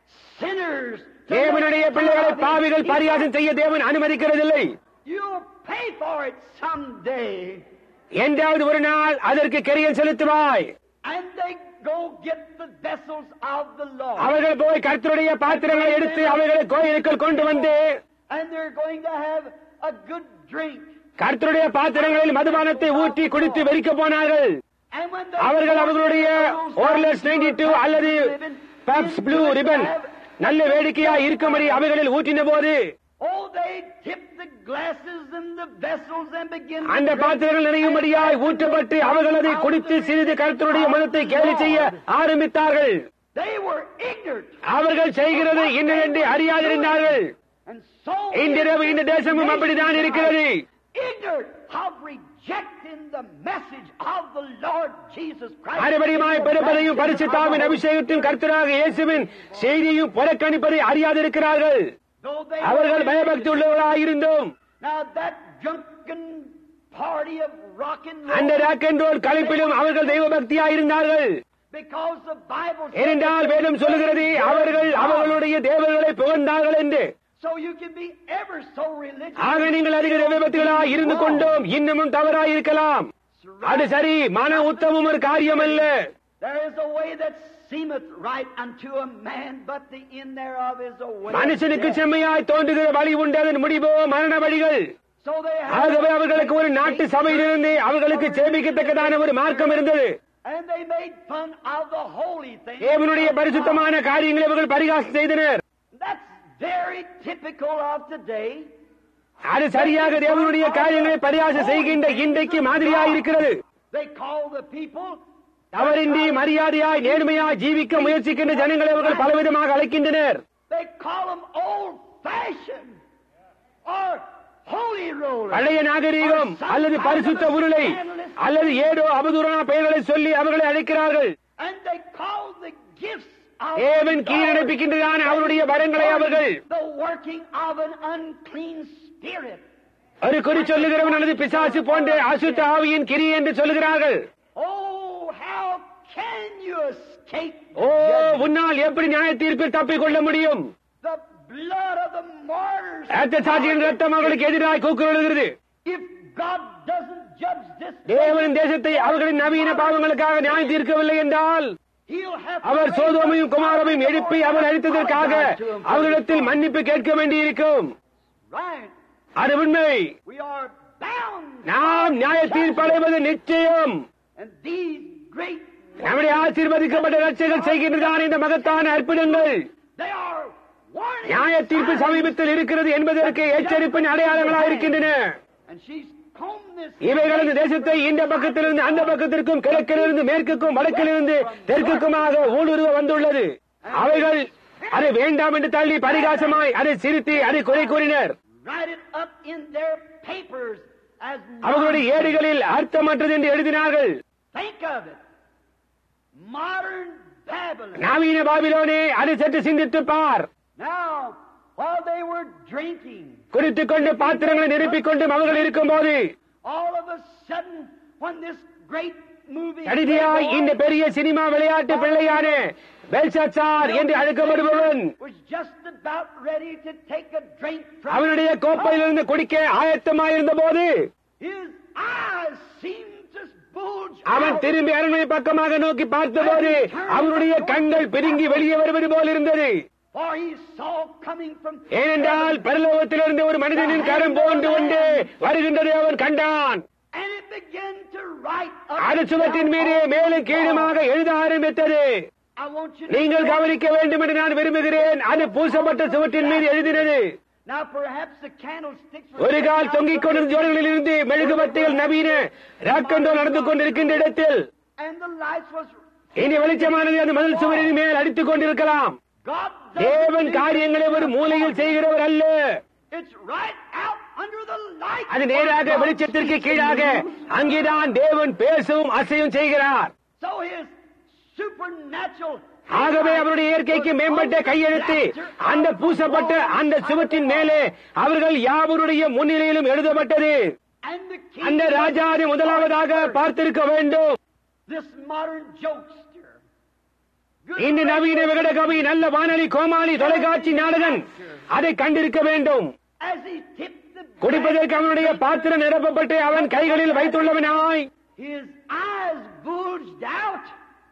sinners to தேவனுடைய பிள்ளைகளை பாவிகள் பரியாசம் செய்ய தேவன் அனுமதிக்கிறதில்லை. You'll pay for it someday. என்றாவது ஒரு நாள் அதற்கு கிரியம் செலுத்துவாய். And they go get the vessels of the Lord. அவர்கள் போய் கர்த்தருடைய பாத்திரங்களை எடுத்து அவைகளை கோயிலுக்குள் கொண்டு வந்து And they're going to have a good drink. கர்த்தருடைய பாத்திரங்களில் மதுபானத்தை ஊற்றி குடித்து வெறிக்க போனார்கள். And when they அவர்கள் அவர்களுடைய ஓர்லஸ் நைன்டி டூ அல்லது பெப்ஸ் ப்ளூ ரிபன் நல்ல வேடிக்கையா இருக்கும்படி அவைகளில் ஊற்றின போது Oh, they tip the glasses and the vessels and begin to அந்த drink. பாத்திரங்கள் நிறையும்படியாய் ஊற்றப்பட்டு அவர்கள் அதை குடித்து சிறிது கர்த்தருடைய மதத்தை கேலி செய்ய ஆரம்பித்தார்கள். They were ignorant. அவர்கள் செய்கிறது என்னவென்று அறியாதிருந்தார்கள். And so இன்றிரவு இந்த தேசமும் அப்படித்தான் இருக்கிறது. ignorant of rejecting the message of the Lord Jesus Christ. மறுபடியுமாய் பிறப்பதையும் பரிசுத்தாவின் அபிஷேகத்தின் கர்த்தராக இயேசுவின் செய்தியும் புறக்கணிப்பதை அறியாதிருக்கிறார்கள். Though they அவர்கள் were- பயபக்தி உள்ளவர்களாயிருந்தும் Now that drunken party of rock and அந்த roll, ராக் அண்ட் ரோல் கலைப்பிலும் அவர்கள் தெய்வ பக்தியாயிருந்தார்கள். because the Bible says ஏனென்றால் வேதம் சொல்லுகிறது அவர்கள் அவர்களுடைய தேவர்களை புகழ்ந்தார்கள் என்று. so you can be ever so religious. ஆக நீங்கள் அதிக தெய்வ பக்திகளாய் இருந்து கொண்டும் இன்னமும் தவறாயிருக்கலாம். அது சரி, மன உத்தமம் ஒரு காரியம் அல்ல. There is a way that seemeth right unto a man, but the end thereof is a way of மனுஷனுக்கு death. செம்மையாய் தோன்றுகிற வழி உண்டு, அதன் முடிவோ மரண வழிகள். So they have ஆகவே அவர்களுக்கு ஒரு நாட்டு சபையிலிருந்து அவர்களுக்கு சேமிக்கத்தக்கதான ஒரு மார்க்கம் இருந்தது. and they made fun of the holy things. தேவனுடைய பரிசுத்தமான காரியங்களை அவர்கள் பரிகாசம் செய்தனர். That's very typical of today. அது சரியாக தேவனுடைய காரியங்களை பரிகாசம் செய்கின்ற இன்றைக்கு மாதிரியாயிருக்கிறது. They call the people தவறின்றி மரியாதையாய் நேர்மையாய் ஜீவிக்க முயற்சிக்கின்ற ஜனங்களை அவர்கள் பலவிதமாக அழைக்கின்றனர். they call them old fashioned or holy rollers. பழைய நாகரீகம் அல்லது பரிசுத்த உருளை அல்லது ஏதோ அவதூறான பெயர்களை சொல்லி அவர்களை அழைக்கிறார்கள். And they call the gifts of தேவன் the Lord கீழடைப்பிக்கின்றதான அவருடைய வரங்களை அவர்கள் the working of an unclean spirit. ஒரு குறி சொல்லுகிறவன் அல்லது பிசாசு போன்ற அசுத்த ஆவியின் கிரி என்று சொல்லுகிறார்கள். Oh, how can you escape O, judgment? உன்னால் எப்படி நியாய தீர்ப்பில் தப்பிக் கொள்ள முடியும்? The blood of the martyrs. இரத்த சாட்சியின் ரத்தம் அவர்களுக்கு எதிராக கூக்குரலுகிறது. If God doesn't judge this, தேவனின் தேசத்தை அவர்களின் நவீன பாவங்களுக்காக நியாயம் தீர்க்கவில்லை என்றால் He'll have to our raise சோதோமையும் up குமாரமையும் எழுப்பி அவர் அழித்ததற்காக அவர்களிடத்தில் மன்னிப்பு கேட்க வேண்டியிருக்கும். Right. அது உண்மை. We are bound. நாம் நியாய தீர்ப்படைவது நிச்சயம். And these great, நம்முடைய ஆசீர்வதிக்கப்பட்ட ரட்சகர் செய்கின்றதான இந்த மகத்தான அற்புதங்கள் they are warning. நியாய தீர்ப்பு சமீபத்தில் இருக்கிறது என்பதற்கு எச்சரிப்பின் அடையாளங்களாக இருக்கின்றன. And she's combed this. இவைகள் இந்த தேசத்தை இந்த பக்கத்திலிருந்து அந்த பக்கத்திற்கும் கிழக்கிலிருந்து மேற்குக்கும் வடக்கிலிருந்து தெற்குக்குமாக ஊடுருவ வந்துள்ளது. அவைகள் அதை வேண்டாம் என்று தள்ளி பரிகாசமாய் அதை சிரித்து அதை குறை கூறினர். Write it up in their papers as அவர்களுடைய ஏடுகளில் அர்த்தமற்றது என்று எழுதினார்கள். think of it. Modern Babylon. நவீன பாபிலோனே, அதை சற்று சிந்தித்து பார். Now, while they were drinking, குறித்துக் கொண்டு பாத்திரங்களை நிரப்பிக் கொண்டும் அவர்கள் இருக்கும்போது all of a sudden, when this great movie கடைசியாய் இந்த பெரிய சினிமா விளையாட்டு பிள்ளையான பெல்ஷாத்சார் என்று அழைக்கப்படுபவன் was just about ready to take a drink from அவனுடைய கோப்பையிலிருந்து குடிக்க ஆயத்தமாயிருந்த போது his eyes seemed to bulge அவன் out. திரும்பி அரண்மனை பக்கமாக நோக்கி பார்த்தபோது அவனுடைய கண்கள் பிதுங்கி வெளியே வருவது போல் இருந்தது. For he saw coming from ஏனென்றால் பரலோகத்திலிருந்து ஒரு மனிதனின் கரம் போன்று கொண்டு வருகின்றதை அவன் கண்டான். and it began to write அது சுவற்றின் மீது மேலும் கீழுமாக எழுத ஆரம்பித்தது. I want you to நீங்கள் கவனிக்க வேண்டும் என்று நான் விரும்புகிறேன். அது பூசப்பட்ட சுவற்றின் மீது எழுதினது. now perhaps the candlesticks were ஒரு கால் தொங்கிக் கொண்டிருந்த ஜோடிகளில் இருந்து மெழுகுவர்த்திகள் நவீன ராக்கண்டோ நடந்து கொண்டிருக்கின்ற இடத்தில் and the lights was இனி வெளிச்சமானது அந்த மதில் சுவரின் மேல் அடித்துக் கொண்டிருக்கலாம். God தேவன் காரியங்களை ஒரு மூலையில் செய்கிறவர் அல்ல. it's right out under the light. அது நேராக வெளிச்சத்திற்கு கீழாக அங்கேதான் தேவன் பேசவும் அசையும் செய்கிறார். So his supernatural ஆகவே அவருடைய இயற்கைக்கு மேம்பட்ட கையெழுத்து அந்த பூசப்பட்ட அந்த சுவற்றின் மேலே அவர்கள் யாவருடைய முன்னிலையிலும் எழுதப்பட்டது. and the king அந்த ராஜாவை முதலாவதாக பார்த்திருக்க வேண்டும். this modern jokester good இந்த நவீன விகடகவி நல்ல வானொலி கோமாளி தொலைக்காட்சி நாடகன் அதை கண்டிருக்க வேண்டும். as he tipped the குடிப்பதற்கு அவனுடைய பாத்திரம் நிரப்பப்பட்டு அவன் கைகளில் வைத்துள்ளவனாய் his eyes bulged out.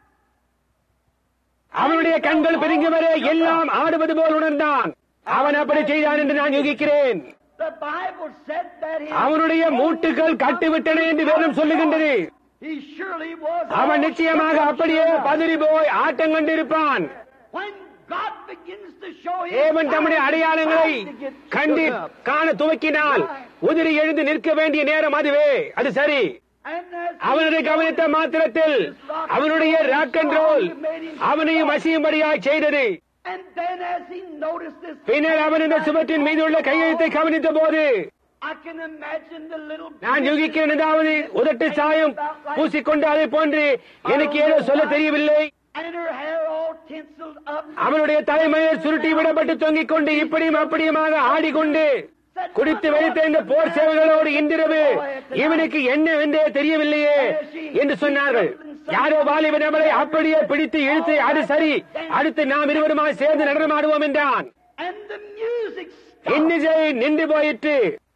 அவனுடைய கண்கள் பெருங்கி வர எல்லாம் ஆடுவது போல் உணர்ந்தான். அவன் அப்படி செய்தான் என்று நான் யூகிக்கிறேன். The Bible said that his அவனுடைய மூட்டுகள் கட்டுவிட்டன என்று வேதம் சொல்லுகின்றது. he surely was அவன் நிச்சயமாக அப்படியே பதறி போய் ஆட்டம் கொண்டிருப்பான். when God begins to show his தேவன் தம்முடைய அடையாளங்களை signs to get கண்டு shook up. காண துவக்கினால் உதிரி எழுந்து நிற்க வேண்டிய நேரம் அதுவே. அது சரி. And as he அவனுடைய கவனித்த மாத்திரத்தில் அவனுடைய ராக் அண்ட் ரோல் அவனையும் அசியும்படியாய் செய்தது. and then as he noticed this பின்னர் அவன் இந்த சுவற்றின் மீது உள்ள கையெழுத்தை கவனித்த போது I can imagine the little நான் யூகிக்கிறேன், ஏதாவது உதட்டு சாயம் பூசிக்கொண்டு அதை போன்று எனக்கு ஏதோ சொல்ல தெரியவில்லை. and her hair all tinselled up. அவனுடைய தலைமையில் சுருட்டி விடப்பட்டு தொங்கிக் கொண்டு இப்படியும் அப்படியுமாக ஆடிக்கொண்டு குடித்து வைத்த இந்த போர் சேவைகளோடு இன்றிரவு இவனுக்கு என்னவென்றே தெரியவில்லையே என்று சொன்னார்கள். யாரோ வாலிப நபரை அப்படியே பிடித்து இழுத்து அது சரி, அடுத்து நாம் இருவருமாய் சேர்ந்து நடனமாடுவோம் என்றான். and the music இன்னிசை நின்று போயிற்று.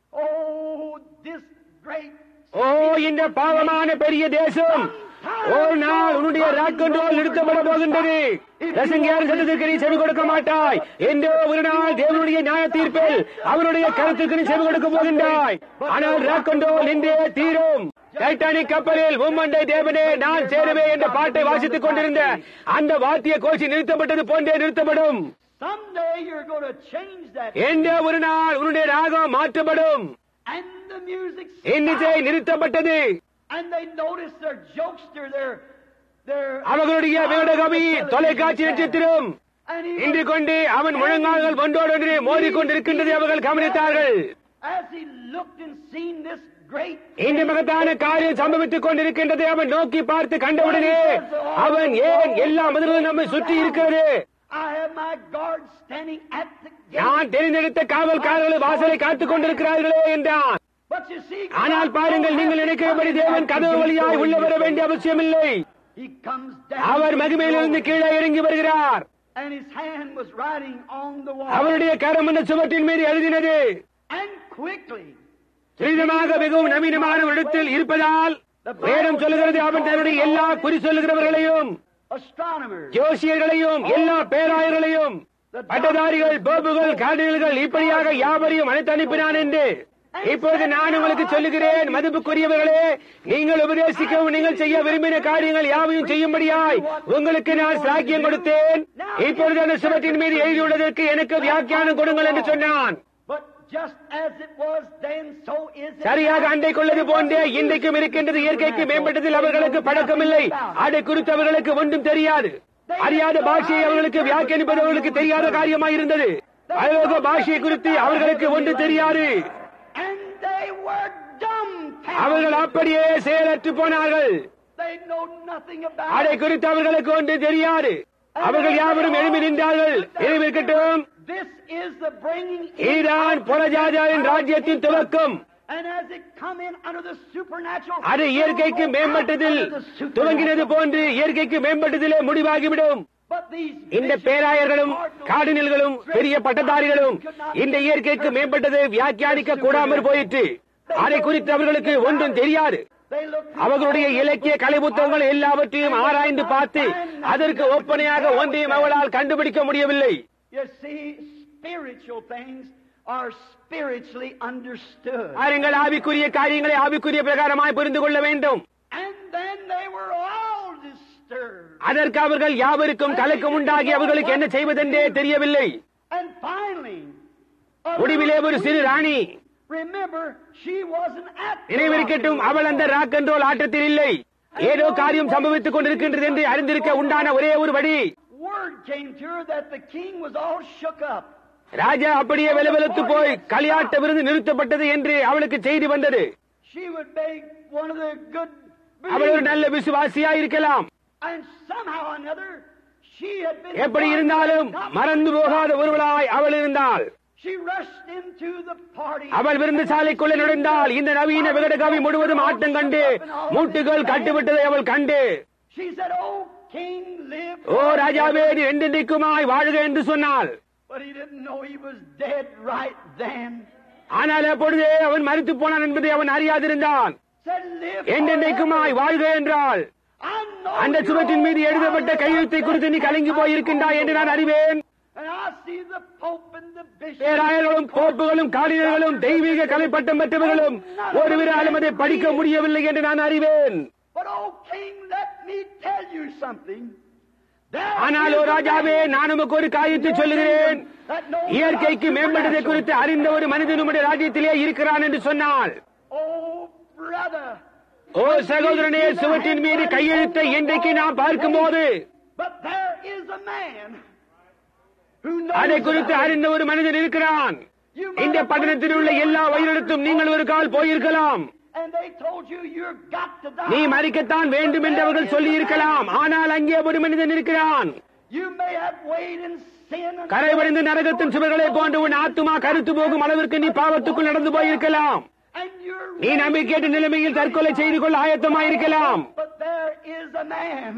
oh this great ஓ இந்த பாவமான பெரிய தேசம் ஒரு நாள் உன்னுடைய ராக்கண்டோல் நிறுத்தப்பட போகின்றது. ரசங்கியார் சட்டத்திற்கு நீ செவி கொடுக்க மாட்டாய் என்றோ ஒரு நாள் தேவனுடைய நியாய தீர்ப்பில் அவனுடைய கருத்துக்கு நீ செவி கொடுக்க போகின்றாய். ஆனால் ராக்கண்டோல் நின்றே தீரும். டைட்டானிக் கப்பலில் உம்மண்டை தேவனே நான் சேருவே என்ற பாட்டை வாசித்துக் கொண்டிருந்த அந்த வாத்திய கோஷி நிறுத்தப்பட்டது போன்றே நிறுத்தப்படும். someday you're going to change that என்ற ஒரு நாள் உன்னுடைய ராகம் மாற்றப்படும். and the music இன்னிசை நிறுத்தப்பட்டது. and they notice their jokester their their அவர்களுடைய வேடகவி தொலைக்காட்சி நட்சத்திரம் and he இன்று கொண்டு அவன் முழங்கால்கள் ஒன்றோடொன்று மோதிக்கொண்டிருக்கின்றதை அவர்கள் கவனித்தார்கள். as he looked and seen this great இந்த மகத்தான காரியம் சம்பவித்துக் கொண்டிருக்கின்றதை அவன் நோக்கி பார்த்து கண்டவுடனே அவன் ஏன் எல்லா மனிதர்களும் நம்மை சுற்றி இருக்கிறது, I have my guards standing at the gate. நான் தெரிந்தெடுத்த காவல்காரர்கள் வாசலை காத்துக் கொண்டிருக்கிறார்களே என்றான். But you see, ஆனால் பாருங்கள், நீங்கள் நினைக்கிறபடி தேவன் கதவு வழியாய் உள்ள வர வேண்டிய அவசியமில்லை. he comes down அவர் மகிமையிலிருந்து கீழே இறங்கி வருகிறார். and his hand was writing on the wall. அவருடைய கரம் அந்த சுவற்றின் மீது எழுதினது. and quickly துரிதமாக மிகவும் நவீனமான இடத்தில் இருப்பதால் வேதம் சொல்லுகிறது அவன் தன்னுடைய எல்லா குறி சொல்லுகிறவர்களையும் astronomers, ஜோசியர்களையும் எல்லா பேராயர்களையும் பட்டதாரிகள் போப்புகள் கார்டினல்கள் இப்படியாக யாவரையும் அழைத்து அனுப்பினான் என்று. இப்பொழுது நான் உங்களுக்கு சொல்லுகிறேன், மதிப்புக்குரியவர்களே, நீங்கள் உபதேசிக்கவும் நீங்கள் செய்ய விரும்பின காரியங்கள் யாவையும் செய்யும்படியாய் உங்களுக்கு நான் சாக்கியம் கொடுத்தேன். இப்பொழுது அந்த சுவற்றின் மீது எழுதியுள்ளதற்கு எனக்கு வியாக்கியானம் கொடுங்கள் என்று சொன்னான். but just as it was then, so is it சரியாக now. அண்டை கொள்ளது போன்றே இன்றைக்கும் இருக்கின்றது. இயற்கைக்கு மேம்பட்டதில் அவர்களுக்கு பழக்கமில்லை. அதை குறித்து அவர்களுக்கு ஒன்றும் தெரியாது. அறியாத பாஷையை அவர்களுக்கு வியாக்கியானிப்பது அவர்களுக்கு தெரியாத காரியமாய் இருந்தது. அயோக பாஷையை குறித்து அவர்களுக்கு ஒன்று தெரியாது. and they were dumb. அவர்கள் அப்படியே செயலற்று போனார்கள். they know nothing about அதை it. குறித்து அவர்களுக்கு ஒன்று தெரியாது. அவர்கள் யாவரும் எழுப்பி நின்றார்கள். எழுப்பியிருக்கட்டும், This is the bringing in இதுதான் புறஜாதியாரின் ராஜ்யத்தின் துவக்கம். And as it come in under the supernatural, அது இயற்கைக்கு மேம்பட்டதில் துவங்கினது போன்று இயற்கைக்கு மேம்பட்டதிலே முடிவாகிவிடும். But these இந்த பேராயர்களும் கார்டினல்களும் பெரிய பட்டதாரிகளும் இந்த இயற்கைக்கு மேம்பட்டதை வியாக்கியானிக்க கூடாமற் போயிற்று. அதை குறித்து அவர்களுக்கு ஒன்றும் தெரியாது. they look அவர்களுடைய இலக்கிய கலை புத்தகங்கள் எல்லாவற்றையும் ஆராய்ந்து பார்த்து அதற்கு ஒப்பனையாக ஒன்றையும் அவளால் கண்டுபிடிக்க முடியவில்லை. You see, spiritual things are spiritually understood. பாருங்கள், ஆவிக்குரிய காரியங்களை ஆவிக்குரிய பிரகாரமாய் புரிந்து கொள்ள வேண்டும். And then they were all disturbed. அதற்கு அவர்கள் யாவருக்கும் கலக்கம் உண்டாகி அவர்களுக்கு என்ன செய்வதென்றே தெரியவில்லை. And finally, a முடிவிலே ஒரு little சிறு queen, Rani, remember, she wasn't at the நினைவிருக்கட்டும், rock and அவள் அந்த roll. ராக் அண்ட் ரோல் ஆட்டத்தில் இல்லை. ஏதோ காரியம் சம்பவித்துக் கொண்டிருக்கின்றது என்று அறிந்திருக்க உண்டான ஒரே ஒரு வழி, Word came to her that the king was all shook up. ராஜா அப்படியே வெலவெலுத்து போய் களியாட்ட விருந்து நிறுத்தப்பட்டது என்று அவளுக்கு செய்தி வந்தது. She would make one of the good அவள் ஒரு believers. நல்ல விசுவாசியா இருக்கலாம். And somehow or another, she had been எப்படி இருந்தாலும் மறந்து போகாத ஒருவளாய் அவள் இருந்தாள். She rushed into the party. அவள் விருந்து சாலைக்குள்ளே நுழைந்தால் இந்த நவீன விகடகாவி முழுவதும் ஆட்டம் கண்டு மூட்டுகள் கட்டுவிட்டதை அவள் கண்டு, She said, "Oh, King, live." ஓ ராஜாவே, நீ என்றென்றைக்குமாய் வாழ்க என்று சொன்னாள். But he didn't know he was dead right then. ஆனால் அப்பொழுதே அவன் மரித்து போனான் என்பதை அவன் அறியாதிருந்தான். Said, "Live." என்றென்றைக்குமாய் forever." வாழ்க என்றாள். I know அந்த you're சுவற்றின் மீது all எழுதப்பட்ட proud கையெழுத்தை of குறித்து நீ that. கலங்கி போயிருக்கின்றாய் என்று நான் அறிவேன். And I see the Pope and the Bishop. பேராயர்களும் போப்புகளும் கார்டினல்களும் தெய்வீக கலைப்பட்டம் பெற்றவர்களும் ஒருவராலும் அதை படிக்க முடியவில்லை என்று நான் அறிவேன். But oh, King, let me tell you something. There ஆனால் ஓ is a ராஜாவே, man நான் உமக்கு ஒரு காரியத்தை சொல்லுகிறேன். that knows இயற்கைக்கு about மேம்பட்டதை supernatural. குறித்து அறிந்த ஒரு மனிதன் உம்முடைய ராஜ்யத்திலே இருக்கிறான் என்று சொன்னாள். Oh, brother. ஓ சகோதரனே, சுவற்றின் மீது கையெழுத்தை இன்றைக்கு நாம் பார்க்கும்போது But there is a man who knows அதை குறித்து about it. அறிந்த ஒரு மனிதன் இருக்கிறான். You might இந்த have பட்டணத்தில் உள்ள went to எல்லா your வயலிடத்தும் நீங்கள் ஒரு கால் போயிருக்கலாம். And they told you you're got to die. நீ மறிக்கத்தான் வேண்டும் என்று அவர்கள் சொல்லி இருக்கலாம். ஆனால் அங்கே ஒரு மனிதன் இருக்கிறான். You may have weighed in sin and கரைவடைந்து நரகத்தின் சுவர்களை போன்று உன் ஆத்துமா கருத்து போகும் அளவிற்கு நீ பாவத்துக்குள் நடந்து போயிருக்கலாம். and you're நீ நம்பிக்கையற்ற நிலைமையில் தற்கொலை செய்து கொள்ள ஆயத்தமாயிருக்கலாம். But there is a man.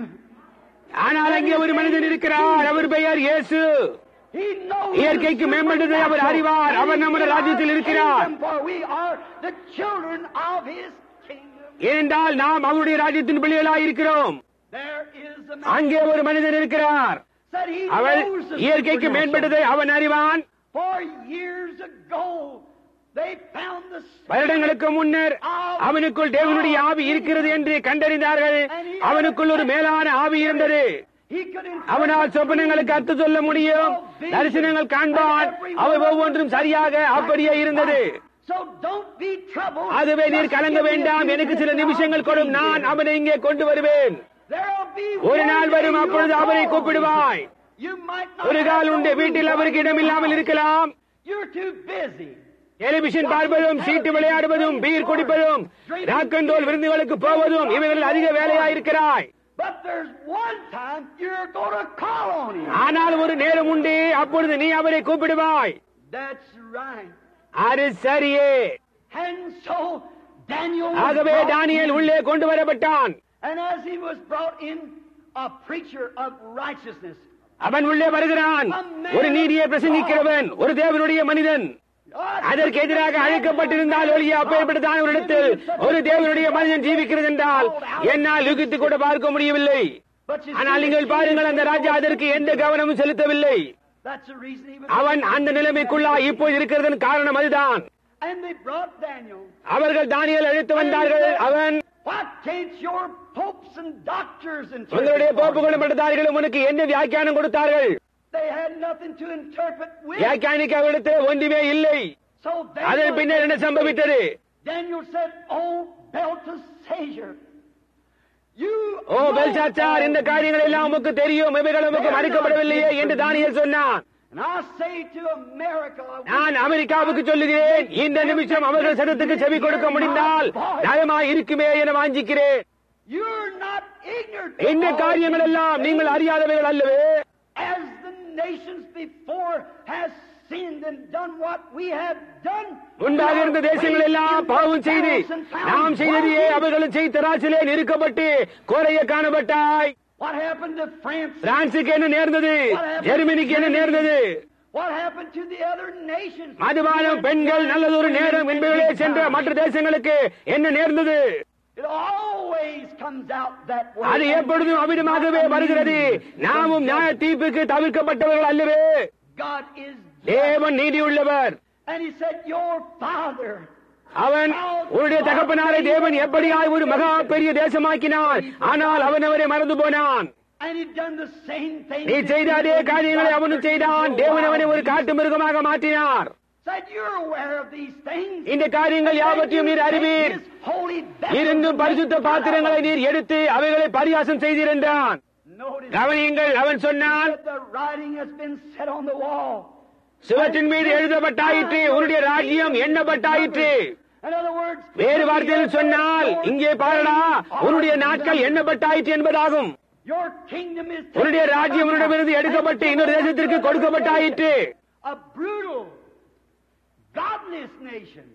ஆனால் அங்கே ஒரு மனிதன் இருக்கிறார். அவர் பெயர் இயேசு. He knows இயற்கைக்கு the மேம்பட்டதை அவர் அறிவார். அவர் நம்முடைய ராஜ்யத்தில் இருக்கிறார். For we are the children of his kingdom. ஏனென்றால் நாம் அவருடைய ராஜ்யத்தின் பிள்ளைகளாய் இருக்கிறோம். There is a man. அங்கே ஒரு மனிதன் இருக்கிறார். Said he அவள் knows the இயற்கைக்கு supernatural. மேம்பட்டதை அவன் அறிவான். For years ago, they found the வருடங்களுக்கு முன்னர் அவனுக்குள் தேவனுடைய ஆவி இருக்கிறது என்று கண்டறிந்தார்கள். அவனுக்குள் ஒரு மேலான ஆவி இருந்தது. He could interpret அவனால் சொப்பனங்களுக்கு அர்த்தம் சொல்ல முடியும். தரிசனங்கள் காண்பான். அவை ஒவ்வொன்றும் சரியாக அப்படியே இருந்தது. So don't be troubled. அதுவே நீர் கலங்க வேண்டாம், எனக்கு சில நிமிஷங்கள் கொடும், நான் அவனை இங்கே கொண்டு வருவேன். There'll be ஒரு நாள் வரும், அப்பொழுது அவரை கூப்பிடுவாய். You might not ஒரு கால் have உண்டு, no வீட்டில் room. அவருக்கு இடமில்லாமல் இருக்கலாம். You're too busy. டெலிவிஷன் பார்ப்பதும், சீட்டு விளையாடுவதும், பீர் குடிப்பதும், ராக் அண்ட் ரோல் விருந்துகளுக்கு போவதும், இவைகள் அதிக வேலையாயிருக்கிறாய். But there's one time you're going to call on him. ஆனால் ஒரு நேரம் உண்டு, அப்பொழுது நீ அவரை கூப்பிடுவாய். That's right. அது சரியே. And so Daniel was ஆகவே brought தானியேல் in. உள்ளே கொண்டு வரப்பட்டான். And as he was brought in, a preacher of righteousness. அவன் உள்ளே வருகிறான். ஒரு நீதியை பிரசங்கிக்கிறவன், ஒரு தேவனுடைய மனிதன். அதற்கு எதிராக அழைக்கப்பட்டிருந்தால் ஒழிய அப்பேற்பட்டதான ஒரு இடத்தில் ஒரு தேவனுடைய மனிதன் ஜீவிக்கிறது என்றால் என்னால் யுகித்து கூட பார்க்க முடியவில்லை. ஆனால் நீங்கள் பாருங்கள், அந்த ராஜா அதற்கு எந்த கவனமும் செலுத்தவில்லை. That's the reason he was. அவன் அந்த நிலைமைக்குள்ளா இப்போது இருக்கிறதன் காரணம் அதுதான். And they brought Daniel. அவர்கள் தானியேல் அழைத்து வந்தார்கள். அவன், What can't your popes and doctors உங்களுடைய interpret? போப்புகளும் பட்டதாரிகளும் உனக்கு என்ன வியாக்கியானம் கொடுத்தார்கள்? They had nothing to interpret with. வியாக்கியானிக்க அவரிடத்தில் ஒன்றுமே இல்லை. So அதன் Daniel, பின்னர் என்ன சம்பவித்தது? Daniel said, "Oh, Belteshazzar, you oh know Belshazzar, இந்த காரியங்கள் எல்லாம் உமக்கு தெரியும், இவைகள் உமக்கு மறைக்கப்படவில்லையே என்று தானியேல் சொன்னான். And I say to America, நான் அமெரிக்காவுக்கு சொல்லுகிறேன், இந்த நிமிஷம் அவர்கள் சத்தத்துக்கு செவி கொடுக்க முடிந்தால் நலமாய் இருக்குமே என வாஞ்சிக்கிறேன். you're not ignorant. to இந்த all காரியங்கள் எல்லாம் these நீங்கள் things, அறியாதவைகள் அல்லவே. as the nations before has sinned and done what we have done. முன்பாக இருந்த தேசங்கள் எல்லாம் பாவம் செய்து நாம் செய்ததையே அவர்களும் செய்த தராசிலே நிறுக்கப்பட்டு கோரைய காணப்பட்டாய். What happened to France? பிரான்சுக்கு என்ன நேர்ந்தது? ஜெர்மனிக்கு என்ன நேர்ந்தது? What happened to the other nations? மதுபானம், பெண்கள், நல்லதொரு நேரம் என்பதிலே சென்ற மற்ற தேசங்களுக்கு என்ன நேர்ந்தது? It always comes out that way. அது எப்பொழுதும் அவ்விதமாகவே வருகிறது. நாமும் நியாய தீர்ப்புக்கு தவிர்க்கப்பட்டவர்கள் அல்லவே. God is தேவன் நீதி உள்ளவர். And he said, your father. அவன் உன்னுடைய தகப்பனாரை தேவன் எப்படியாய் ஒரு மகா பெரிய தேசமாக்கினான், ஆனால் அவன் அவரை மறந்து போனான். And he done the same thing. நீ செய்த அதே காரியங்களை அவனும் செய்தான். தேவன் அவனை ஒரு காட்டு மிருகமாக மாற்றினார். Said you're aware of these things. இந்த காரியங்கள் யாவற்றையும் நீர் அறிவீர். இருந்தும் பரிசுத்த பாத்திரங்களை நீர் எடுத்து அவைகளை பரியாசம் செய்திருந்தான். கவனியுங்கள், அவன் சொன்னான், The writing has been set on the wall. சுவற்றின் மீது எழுதப்பட்டாயிற்று, உன்னுடைய ராஜ்யம் எண்ணப்பட்டாயிற்று. In other words, வேறு வார்த்தையில் சொன்னால், இங்கே பாருடா, உன்னுடைய நாட்கள் எண்ணப்பட்டாயிற்று என்பதாகும். your kingdom is உன்னுடைய ராஜ்யம் உன்னிடமிருந்து எடுக்கப்பட்டு இன்னொரு தேசத்திற்கு கொடுக்கப்பட்டாயிற்று. a brutal, godless nation.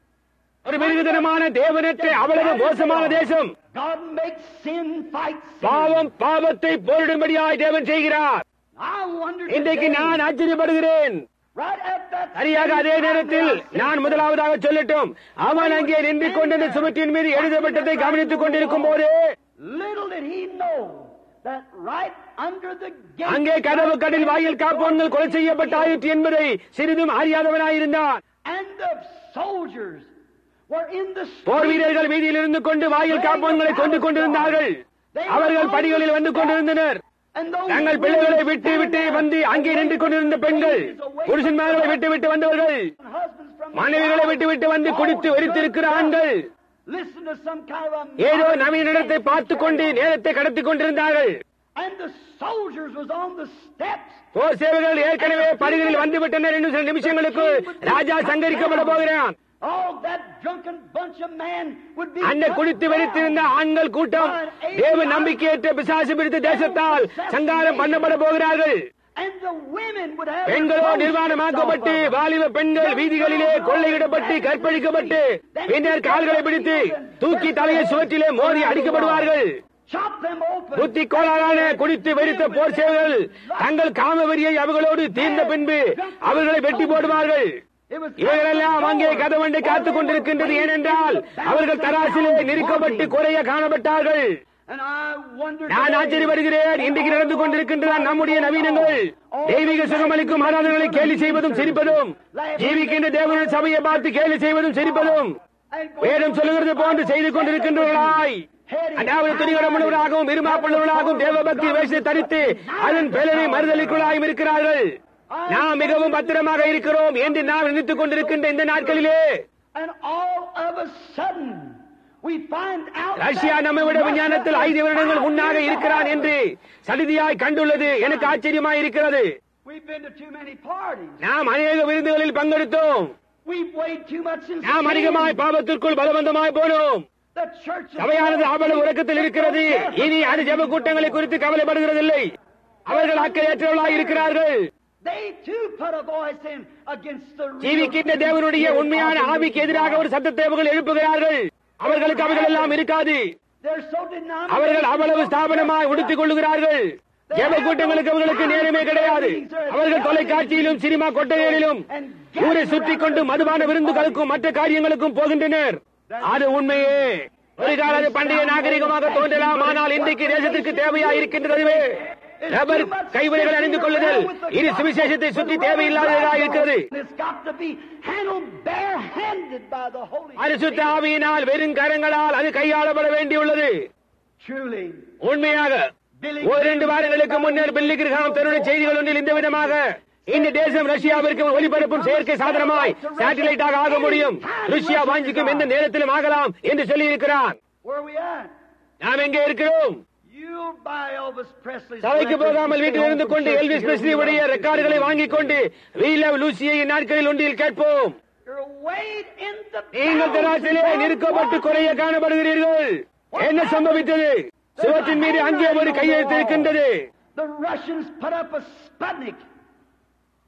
ஒரு மிருகத்தனமான தேவனற்ற அவ்வளவு மோசமான தேசம். God makes sin fight sin. பாவம் பாவத்தை போரிடும்படியாய் தேவன் செய்கிறார். I wonder இன்றைக்கு today, நான் ஆச்சரியப்படுகிறேன். right at that சரியாக அதே நேரத்தில் நான் முதலாவதாக சொல்லட்டும், அவன் அங்கே நின்று கொண்டிருந்த சுவற்றின் மீது எழுதப்பட்டதை கவனித்துக் கொண்டிருக்கும் போது little did he know that right under the gate, அங்கே கதவு கடல் வாயில் காப்பவன்கள் கொலை செய்யப்பட்டாயிற்று என்பதை சிறிதும் அறியாதவனாயிருந்தான். and the soldiers were in the bore street. வீரர்கள் வீதியில் இருந்து கொண்டு வாயில் காப்பவன்களை கொண்டு கொண்டிருந்தார்கள். அவர்கள் படிகளில் வந்து கொண்டிருந்தனர். And those தங்கள் பிள்ளைகளை விட்டு விட்டு வந்து அங்கே நின்று கொண்டிருந்த பெண்கள், புருஷன்மார்களை விட்டு விட்டு வந்தவர்கள், husbands from மனைவிகளை விட்டு விட்டு வந்து குடித்து வெறித்திருக்கிற ஆண்கள் listen to some kind of a ஏதோ நவீன இடத்தை பார்த்துக் கொண்டு நேரத்தை கடத்திக் கொண்டிருந்தார்கள். and the soldiers was on the steps. போர் சேவைகள் ஏற்கனவே படிகளில் வந்துவிட்டனர். இன்னும் சில நிமிஷங்களுக்கு ராஜா சங்கரிக்கப்பட போகிறான். All that drunken bunch of men would be அந்த குடித்து வெறித்திருந்த ஆண்கள் கூட்டம் தேவ நம்பிக்கையற்ற பிசாசு பிடித்த தேசத்தால் சங்காரம் பண்ணப்பட போகிறார்கள். and the women would have பெண்களோ நிர்வாணமாக்கப்பட்டு வாலிப பெண்கள் வீதிகளிலே கொள்ளையிடப்பட்டு கற்பழிக்கப்பட்டு பின்னர் கால்களை பிடித்து தூக்கி தலையை சுவற்றிலே மோதி அடிக்கப்படுவார்கள். chop them open. புத்தி கோளாறான குடித்து வெறித்த போர் சேவைகள் தங்கள் காம வெறியை அவர்களோடு தீர்ந்த பின்பு அவர்களை வெட்டி போடுவார்கள். It was இவைகளெல்லாம் அங்கே கதவண்டை காத்துக் கொண்டிருக்கின்றது. ஏனென்றால் அவர்கள் தராசிலே நெருக்கப்பட்டு குறைய காணப்பட்டார்கள். and I wondered நான் ஆச்சரியப்படுகிறேன். இன்றைக்கு நடந்து கொண்டிருக்கின்றன நம்முடைய நவீனங்கள். தெய்வீக சுகமளிக்கும் ஆராதனைகளை கேலி செய்வதும் சிரிப்பதும், ஜீவிக்கின்ற தேவனுடைய சபையை பார்த்து கேலி செய்வதும் சிரிப்பதும், வேதம் சொல்லுகிறது போன்று செய்து கொண்டிருக்கின்றவர்களாய், அதாவது துணிகரமுள்ளவர்களாகவும் இருமாப்புள்ளவர்களாகவும் தேவபக்தி வேஷத்தை தரித்து அதன் பலனை மறுதலிக்குள்ளாயும் இருக்கிறார்கள். நாம் மிகவும் பத்திரமாக இருக்கிறோம் என்று நாம் நினைத்துக் கொண்டிருக்கின்ற இந்த நாட்களிலே and all of a sudden we find out Russia நம்மை விட விஞ்ஞானத்தில் ஐந்து வருடங்கள் முன்னாக இருக்கிறான் என்று சடிதியாய் கண்டுள்ளது. எனக்கு ஆச்சரியமாய் இருக்கிறது. we've been to too many parties. நாம் அநேக விருந்துகளில் பங்கெடுத்தோம். We've weighed too much in நாம் sin. அதிகமாய் பாவத்திற்குள் பலவந்தமாய் போனோம். The church of சபையானது அவ்வளவு உறக்கத்தில் இருக்கிறது. இனி அது ஜெப கூட்டங்களை குறித்து கவலைப்படுகிறதில்லை. அவர்கள் அக்கறையற்றவர்களாய் இருக்கிறார்கள். they too put a voice in against the real ஜீவிக்கின்ற தேவனுடைய உண்மையான ஆவிக்கு எதிராக ஒரு சத்தத்தை அவர்கள் எழுப்புகிறார்கள். அவர்களுக்கு அவைகள் எல்லாம் இருக்காது. they're so denominational. அவர்கள் அவ்வளவு ஸ்தாபனமாய் உடுத்திக் கொள்ளுகிறார்கள். ஜெப கூட்டங்களுக்கு அவர்களுக்கு நேரமே கிடையாது. அவர்கள் தொலைக்காட்சியிலும் சினிமா கொட்டைகளிலும் ஊரை சுற்றி கொண்டு மதுபான விருந்துகளுக்கும் மற்ற காரியங்களுக்கும் போகின்றனர். அது உண்மையே. ஒரு கால பண்டைய நாகரிகமாக தோன்றலாம். ஆனால் இன்றைக்கு தேசத்திற்கு தேவையா இருக்கின்றதுவே ரப்பர் கைவினைகள் அணிந்து கொள்ளுதல் இது சுவிசேஷத்தை சுற்றி தேவையில்லாததாக இருக்கிறது. It's got to be handled barehanded by the Holy பரிசுத்த ஆவியினால் வெறும் கரங்களால் அது கையாளப்பட வேண்டியுள்ளது. truly. உண்மையாக ஒரு இரண்டு வாரங்களுக்கு முன்னர் பில்லி கிரஹாம் தன்னுடைய செய்திகள் ஒன்றில் இந்த விதமாக இந்த தேசம் ரஷ்யாவிற்கு ஒளிபரப்பும் செயற்கை சாதனமாய் சேட்டலைட்டாக ஆக முடியும், ரஷ்யா வாஞ்சிக்கும் எந்த நேரத்திலும் ஆகலாம் என்று சொல்லி இருக்கிறான். Where are we at? நாம் எங்கே இருக்கிறோம்? You'll buy Elvis Presley's சபைக்கு records போகாமல் and வீட்டில் stay இருந்து home கொண்டு from church Elvis to hear பிரெஸ்லியுடைய Louis ரெக்கார்டுகளை Armstrong. வாங்கிக் கொண்டு We Love Lucy நாட்களில் ஒன்றில் கேட்போம். You're weighed in the நீங்கள் தராசிலே நிற்கப்பட்டு குறைய காணப்படுகிறீர்கள். என்ன சம்பவித்தது? சுவற்றின் மீது அங்கே ஒரு கையெழுத்து இருக்கின்றது. The Russians put up a Sputnik.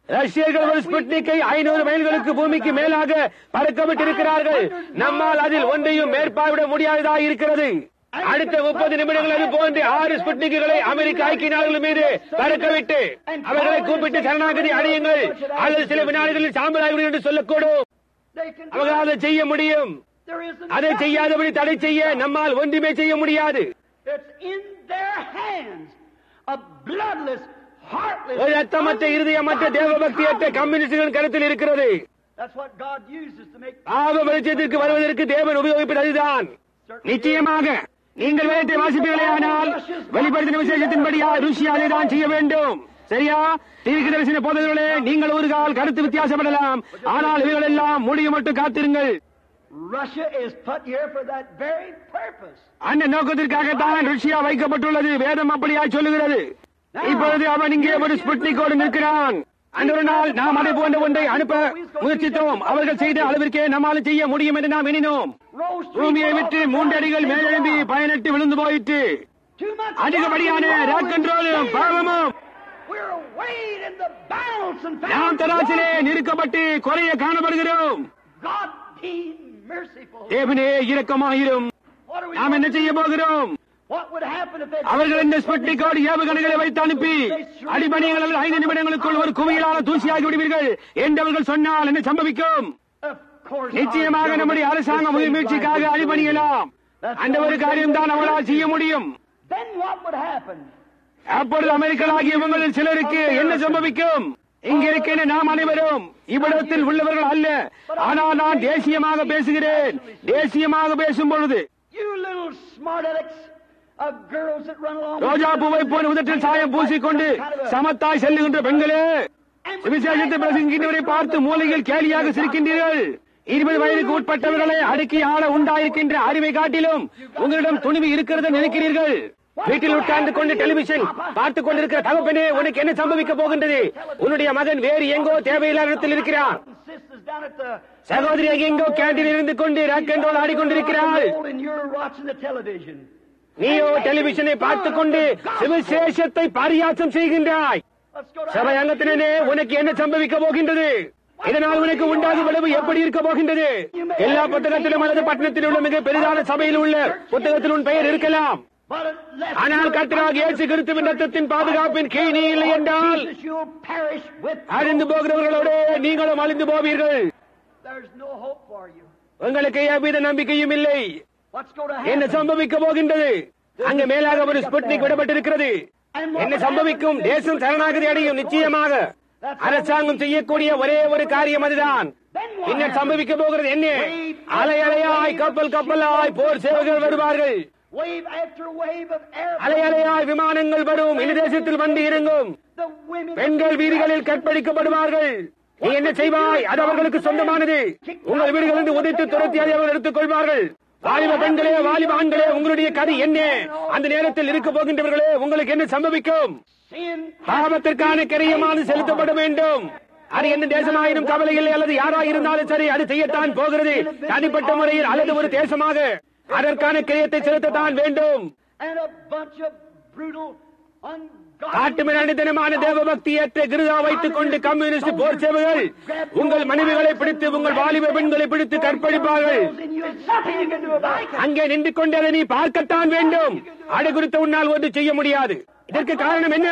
ரஷ்யர்கள் ஒரு ஸ்புட்னிக்கை ஐநூறு மைல்களுக்கு பூமிக்கு மேலாக பறக்கவிட்டிருக்கிறார்கள். நம்மால் அதில் ஒன்றையும் மேற்பார்விட முடியாததாக இருக்கிறது. அடுத்த முப்பது நிமிடங்கள் அது போன்று ஆறு ஸ்புட்னிக்குகளை அமெரிக்க ஐக்கிய நாடுகள் மீது பறக்கவிட்டு அவர்களை கூப்பிட்டு சரணாகதி அடையுங்கள் அல்லது சில வினாடிகளில் சாம்பலாகிவிடும் என்று சொல்லக்கூடும். அவர்களால் அதை செய்ய முடியும். அதை செய்யாதபடி தடை செய்ய நம்மால் ஒன்றுமே செய்ய முடியாது. ஒரு ரத்தமற்ற இருதயமற்ற தேவபக்தியற்ற கம்யூனிஸ்டுகளின் கருத்தில் இருக்கிறது. பாவ வெளிச்சத்திற்கு வருவதற்கு தேவன் உபயோகிப்பது அதுதான். நிச்சயமாக நீங்கள் வேதத்தை வாசிப்பீர்களேயானால் வெளிப்படுத்தின விசேஷத்தின்படியா ருசியா அதைதான் செய்ய வேண்டும். சரியா? தீர்க்கதரிசன போதகர்களே, நீங்கள் ஒரு கால் கருத்து வித்தியாசப்படலாம், ஆனால் இவைகள் எல்லாம் முடியும் மட்டும் காத்திருங்கள். அந்த நோக்கத்திற்காகத்தான் ரஷ்யா வைக்கப்பட்டுள்ளது. வேதம் அப்படியாய் சொல்லுகிறது. இப்பொழுது அவன் இங்கே ஒரு ஸ்புட்னிக்கோடு நிற்கிறான். அந்த ஒரு நாள் நாம் அதை போன்ற ஒன்றை அனுப்ப முயற்சித்தோம். அவர்கள் செய்த அளவிற்கே நம்மால் செய்ய முடியும் என்று நாம் எண்ணினோம். பூமியை விட்டு மூன்று அடிகள் மேலெழும்பி பயனட்டு விழுந்து போயிற்று. அதிகப்படியான ராக் கண்ட்ரோலும் பாவமும் நாம் தராசிலே நிறுக்கப்பட்டு குறைய காணப்படுகிறோம். தேவனே இரக்கமாயிரும். நாம் என்ன செய்ய போகிறோம்? அவர்கள் இந்த ஸ்புட்னிக்கோடு ஏவுகணைகளை வைத்து அனுப்பி அடிபணிகள் ஐந்து நிமிடங்களுக்குள் ஒரு குவியலான தூசியாகி விடுவீர்கள் என்றவர்கள் சொன்னால் என்ன சம்பவிக்கும்? நிச்சயமாக நம்முடைய அரசாங்க முயற்சிக்காக அடிபணியலாம். அந்த ஒரு காரியம் தான் அவர்களால் செய்ய முடியும். அப்பொழுது அமெரிக்கர்களாகிய இவங்களில் சிலருக்கு என்ன சம்பவிக்கும்? இங்கே இருக்கின்ற நாம் அனைவரும் இவ்விடத்தில் உள்ளவர்கள் அல்ல, ஆனால் நான் தேசியமாக பேசுகிறேன். தேசியமாக பேசும் பொழுது ரோஜா பூவை போன உதட்டில் சாயம் பூசிக்கொண்டு சமத்தாய் செல்லுகின்ற பெண்களே, விசேஷத்தை பிரசங்கின்றவரை பார்த்து மூலையில் கேலியாக சிரிக்கின்றீர்கள். இருபது வயதுக்கு உட்பட்டவர்களை அடுக்கி ஆள உண்டாயிருக்கின்ற அறிவை காட்டிலும் உங்களிடம் துணிவு இருக்கிறது நினைக்கிறீர்கள். வீட்டில் உட்கார்ந்து கொண்டு டெலிவிஷன் பார்த்துக் கொண்டிருக்கிற தகப்பனே, உனக்கு என்ன சம்பவிக்க போகின்றது? உன்னுடைய மகன் வேறு எங்கோ தேவையில்லாத இடத்தில் இருக்கிறார். சகோதரி எங்கோ கேண்டீன் இருந்து கொண்டு ராக் அண்ட் ரோல் ஆடிக்கொண்டிருக்கிறாள். நீயோ டெலிவிஷனை பார்த்துக் கொண்டு சுவிசேஷத்தை பரியாசம் செய்கின்றாய். சபை அங்கத்தினே, உனக்கு என்ன சம்பவிக்க போகின்றது? இதனால் உனக்கு உண்டாகும் விளைவு எப்படி இருக்க போகின்றது? எல்லா புத்தகத்திலும் அல்லது பட்டணத்தில் உள்ள மிக பெரிதான சபையில் உள்ள புத்தகத்தில் உன் பெயர் இருக்கலாம். ஆனால் கர்த்தராகிய இயேசு கிறிஸ்துவின் ரத்தத்தின் பாதுகாப்பின் கீழ் நீ இல்லை என்றால் அழிந்து போகிறவர்களோடு நீங்களும் அழிந்து போவீர்கள். உங்களுக்கு எவ்வித நம்பிக்கையும் இல்லை. என்ன சம்பவிக்க போகின்றது? அங்கு மேலாக ஒரு ஸ்புட்னிக் விடப்பட்டிருக்கிறது. என்ன சம்பவிக்கும்? தேசம் சரணாகதி அடையும். நிச்சயமாக அரசாங்கம் செய்யக்கூடிய ஒரே ஒரு காரியம் அதுதான். என்ன சம்பவிக்க போகிறது? என்ன? அலை அலையாய் கப்பல் கப்பலாய் போர் சேவைகள் வருவார்கள். அலை அலையாய் விமானங்கள் வரும். இந்த தேசத்தில் வந்து இறங்கும். பெண்கள் வீதிகளில் கற்பழிக்கப்படுவார்கள். நீ என்ன செய்வாய்? அது அவர்களுக்கு சொந்தமானது. உங்கள் வீடுகளிலிருந்து உதைத்து துரத்தி அதை அவர்கள் எடுத்துக் கொள்வார்கள். வாலிப பெண்களே, வாலிப ஆண்களே, உங்களுடைய கதை என்ன? அந்த நேரத்தில் இருக்க போகின்றவர்களே, உங்களுக்கு என்ன சம்பவிக்கும்? பாவத்திற்கான கிரயமானது செலுத்தப்பட வேண்டும். அது என்ன தேசமாயினும் கவலை இல்லை, அல்லது யாராயிருந்தாலும் சரி, அது செய்யத்தான் போகிறது. தனிப்பட்ட முறையில் அல்லது ஒரு தேசமாக அதற்கான கிரயத்தை செலுத்தத்தான் வேண்டும். காட்டுமிராண்டித்தனமான தேவபக்தியற்ற கிருதா வைத்துக் கொண்டு கம்யூனிஸ்ட் போர் சேவைகள் உங்கள் மனைவிகளை பிடித்து உங்கள் வாலிப பெண்களை பிடித்து கற்பழிப்பார்கள். அங்கே நின்று கொண்டு அதை நீ பார்க்கத்தான் வேண்டும். அது குறித்து உன்னால் ஒன்று செய்ய முடியாது. இதற்கு காரணம் என்ன?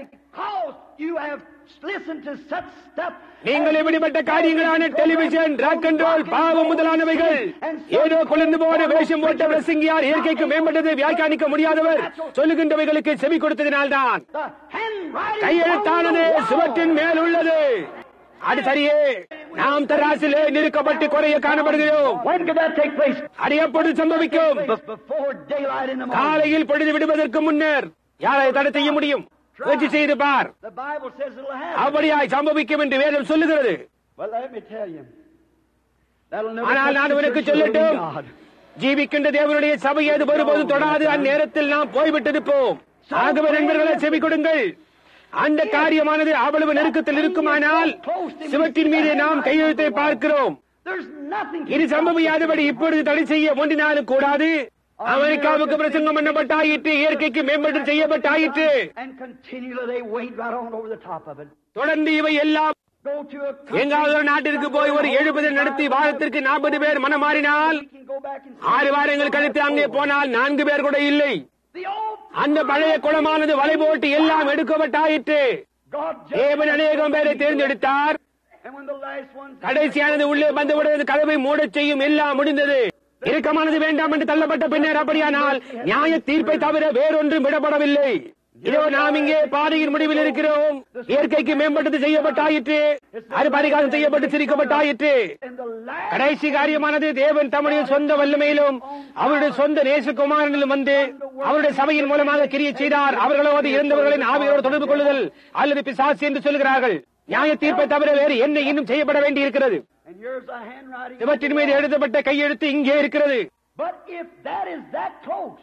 நீங்கள் எப்படிப்பட்ட காரியங்களான டெலிவிஷன், ராக் அண்ட் ரோல், பாவம் முதலானவைகள், ஏதோ குளிர்ந்து போன வேஷம் போட்ட பிரசங்கியார், இயற்கைக்கு மேம்பட்டதை வியாக்கியானிக்க முடியாதவர் சொல்லுகின்றவைகளுக்கு செவி கொடுத்ததினால்தான் கையெழுத்தானது சுவற்றின் மேல் உள்ளது. அது சரியே, நாம் தராசிலே நிறுக்கப்பட்டு குறைய காணப்படுகிறோம். அது எப்பொழுது சம்பவிக்கும்? காலையில் பொழுது விடுவதற்கு முன்னர். யாரை தடை செய்ய முடியும்? முயற்சி செய்து பார். அப்படியாய் சம்பவிக்கும் என்று வேதம் சொல்லுகிறது. ஆனால் நான் உனக்கு சொல்லட்டும், ஜீவிக்கின்ற தேவனுடைய சபை அது ஒருபோதும் தொடாது. அந்நேரத்தில் நாம் போய்விட்டிருப்போம். ஆகவே நண்பர்களை செவி கொடுங்கள். அந்த காரியமானது அவ்வளவு நெருக்கத்தில் இருக்குமானால் சிவத்தின் மீது நாம் கையெழுத்தை பார்க்கிறோம். இது சம்பவியாதபடி இப்பொழுது தடை செய்ய ஒன்றினாலும் கூடாது. அமெரிக்காவுக்கு பிரசங்கம் பண்ணப்பட்டாயிற்று, இயற்கைக்கு மேம்பட்டு செய்யப்பட்டாயிற்று. தொடர்ந்து இவை எல்லாம் go to a country, எங்காவது ஒரு நாட்டிற்கு போய் ஒரு எழுபது நடத்தி வாரத்திற்கு நாற்பது பேர் மனம் மாறினால் we can go back and ஆறு வாரங்கள் கழித்து அங்கே போனால் நான்கு பேர் கூட இல்லை. the old அந்த பழைய குளமானது வலை போட்டு எல்லாம் எடுக்கப்பட்டாயிற்று. God just, தேவன் அநேகம் பேரை தேர்ந்தெடுத்தார். and when the last ones கடைசியானது உள்ளே வந்துவிடுவது கதவை மூடச் செய்யும். எல்லாம் முடிந்தது. இறுக்கமானது வேண்டாம் என்று தள்ளப்பட்ட பின்னர் அப்படியானால் நியாய தீர்ப்பை தவிர வேறொன்றும் விடப்படவில்லை. இதோ நாம் இங்கே பாதையின் முடிவில் இருக்கிறோம். இயற்கைக்கு மேம்பட்டது செய்யப்பட்டாயிற்று. அது பரிகாரம் செய்யப்பட்டு சிரிக்கப்பட்டாயிற்று. and the last கடைசி காரியமானது தேவன் தம்முடைய சொந்த வல்லமையிலும் அவருடைய சொந்த நேசகுமாரனிலும் வந்து அவருடைய சபையின் மூலமாக கிரியை செய்தார். அவர்களோடு இருந்தவர்களின் ஆவியோடு தொடர்பு கொள்ளுதல் அல்லது பிசாசு என்று சொல்கிறார்கள். நியாய தீர்ப்பை தவிர வேறு என்ன இன்னும் செய்யப்பட வேண்டி இருக்கிறது? and here's a handwriting. இவற்றின் மீது எழுதப்பட்ட கையெழுத்து இங்கே இருக்கிறது. But if that is that close,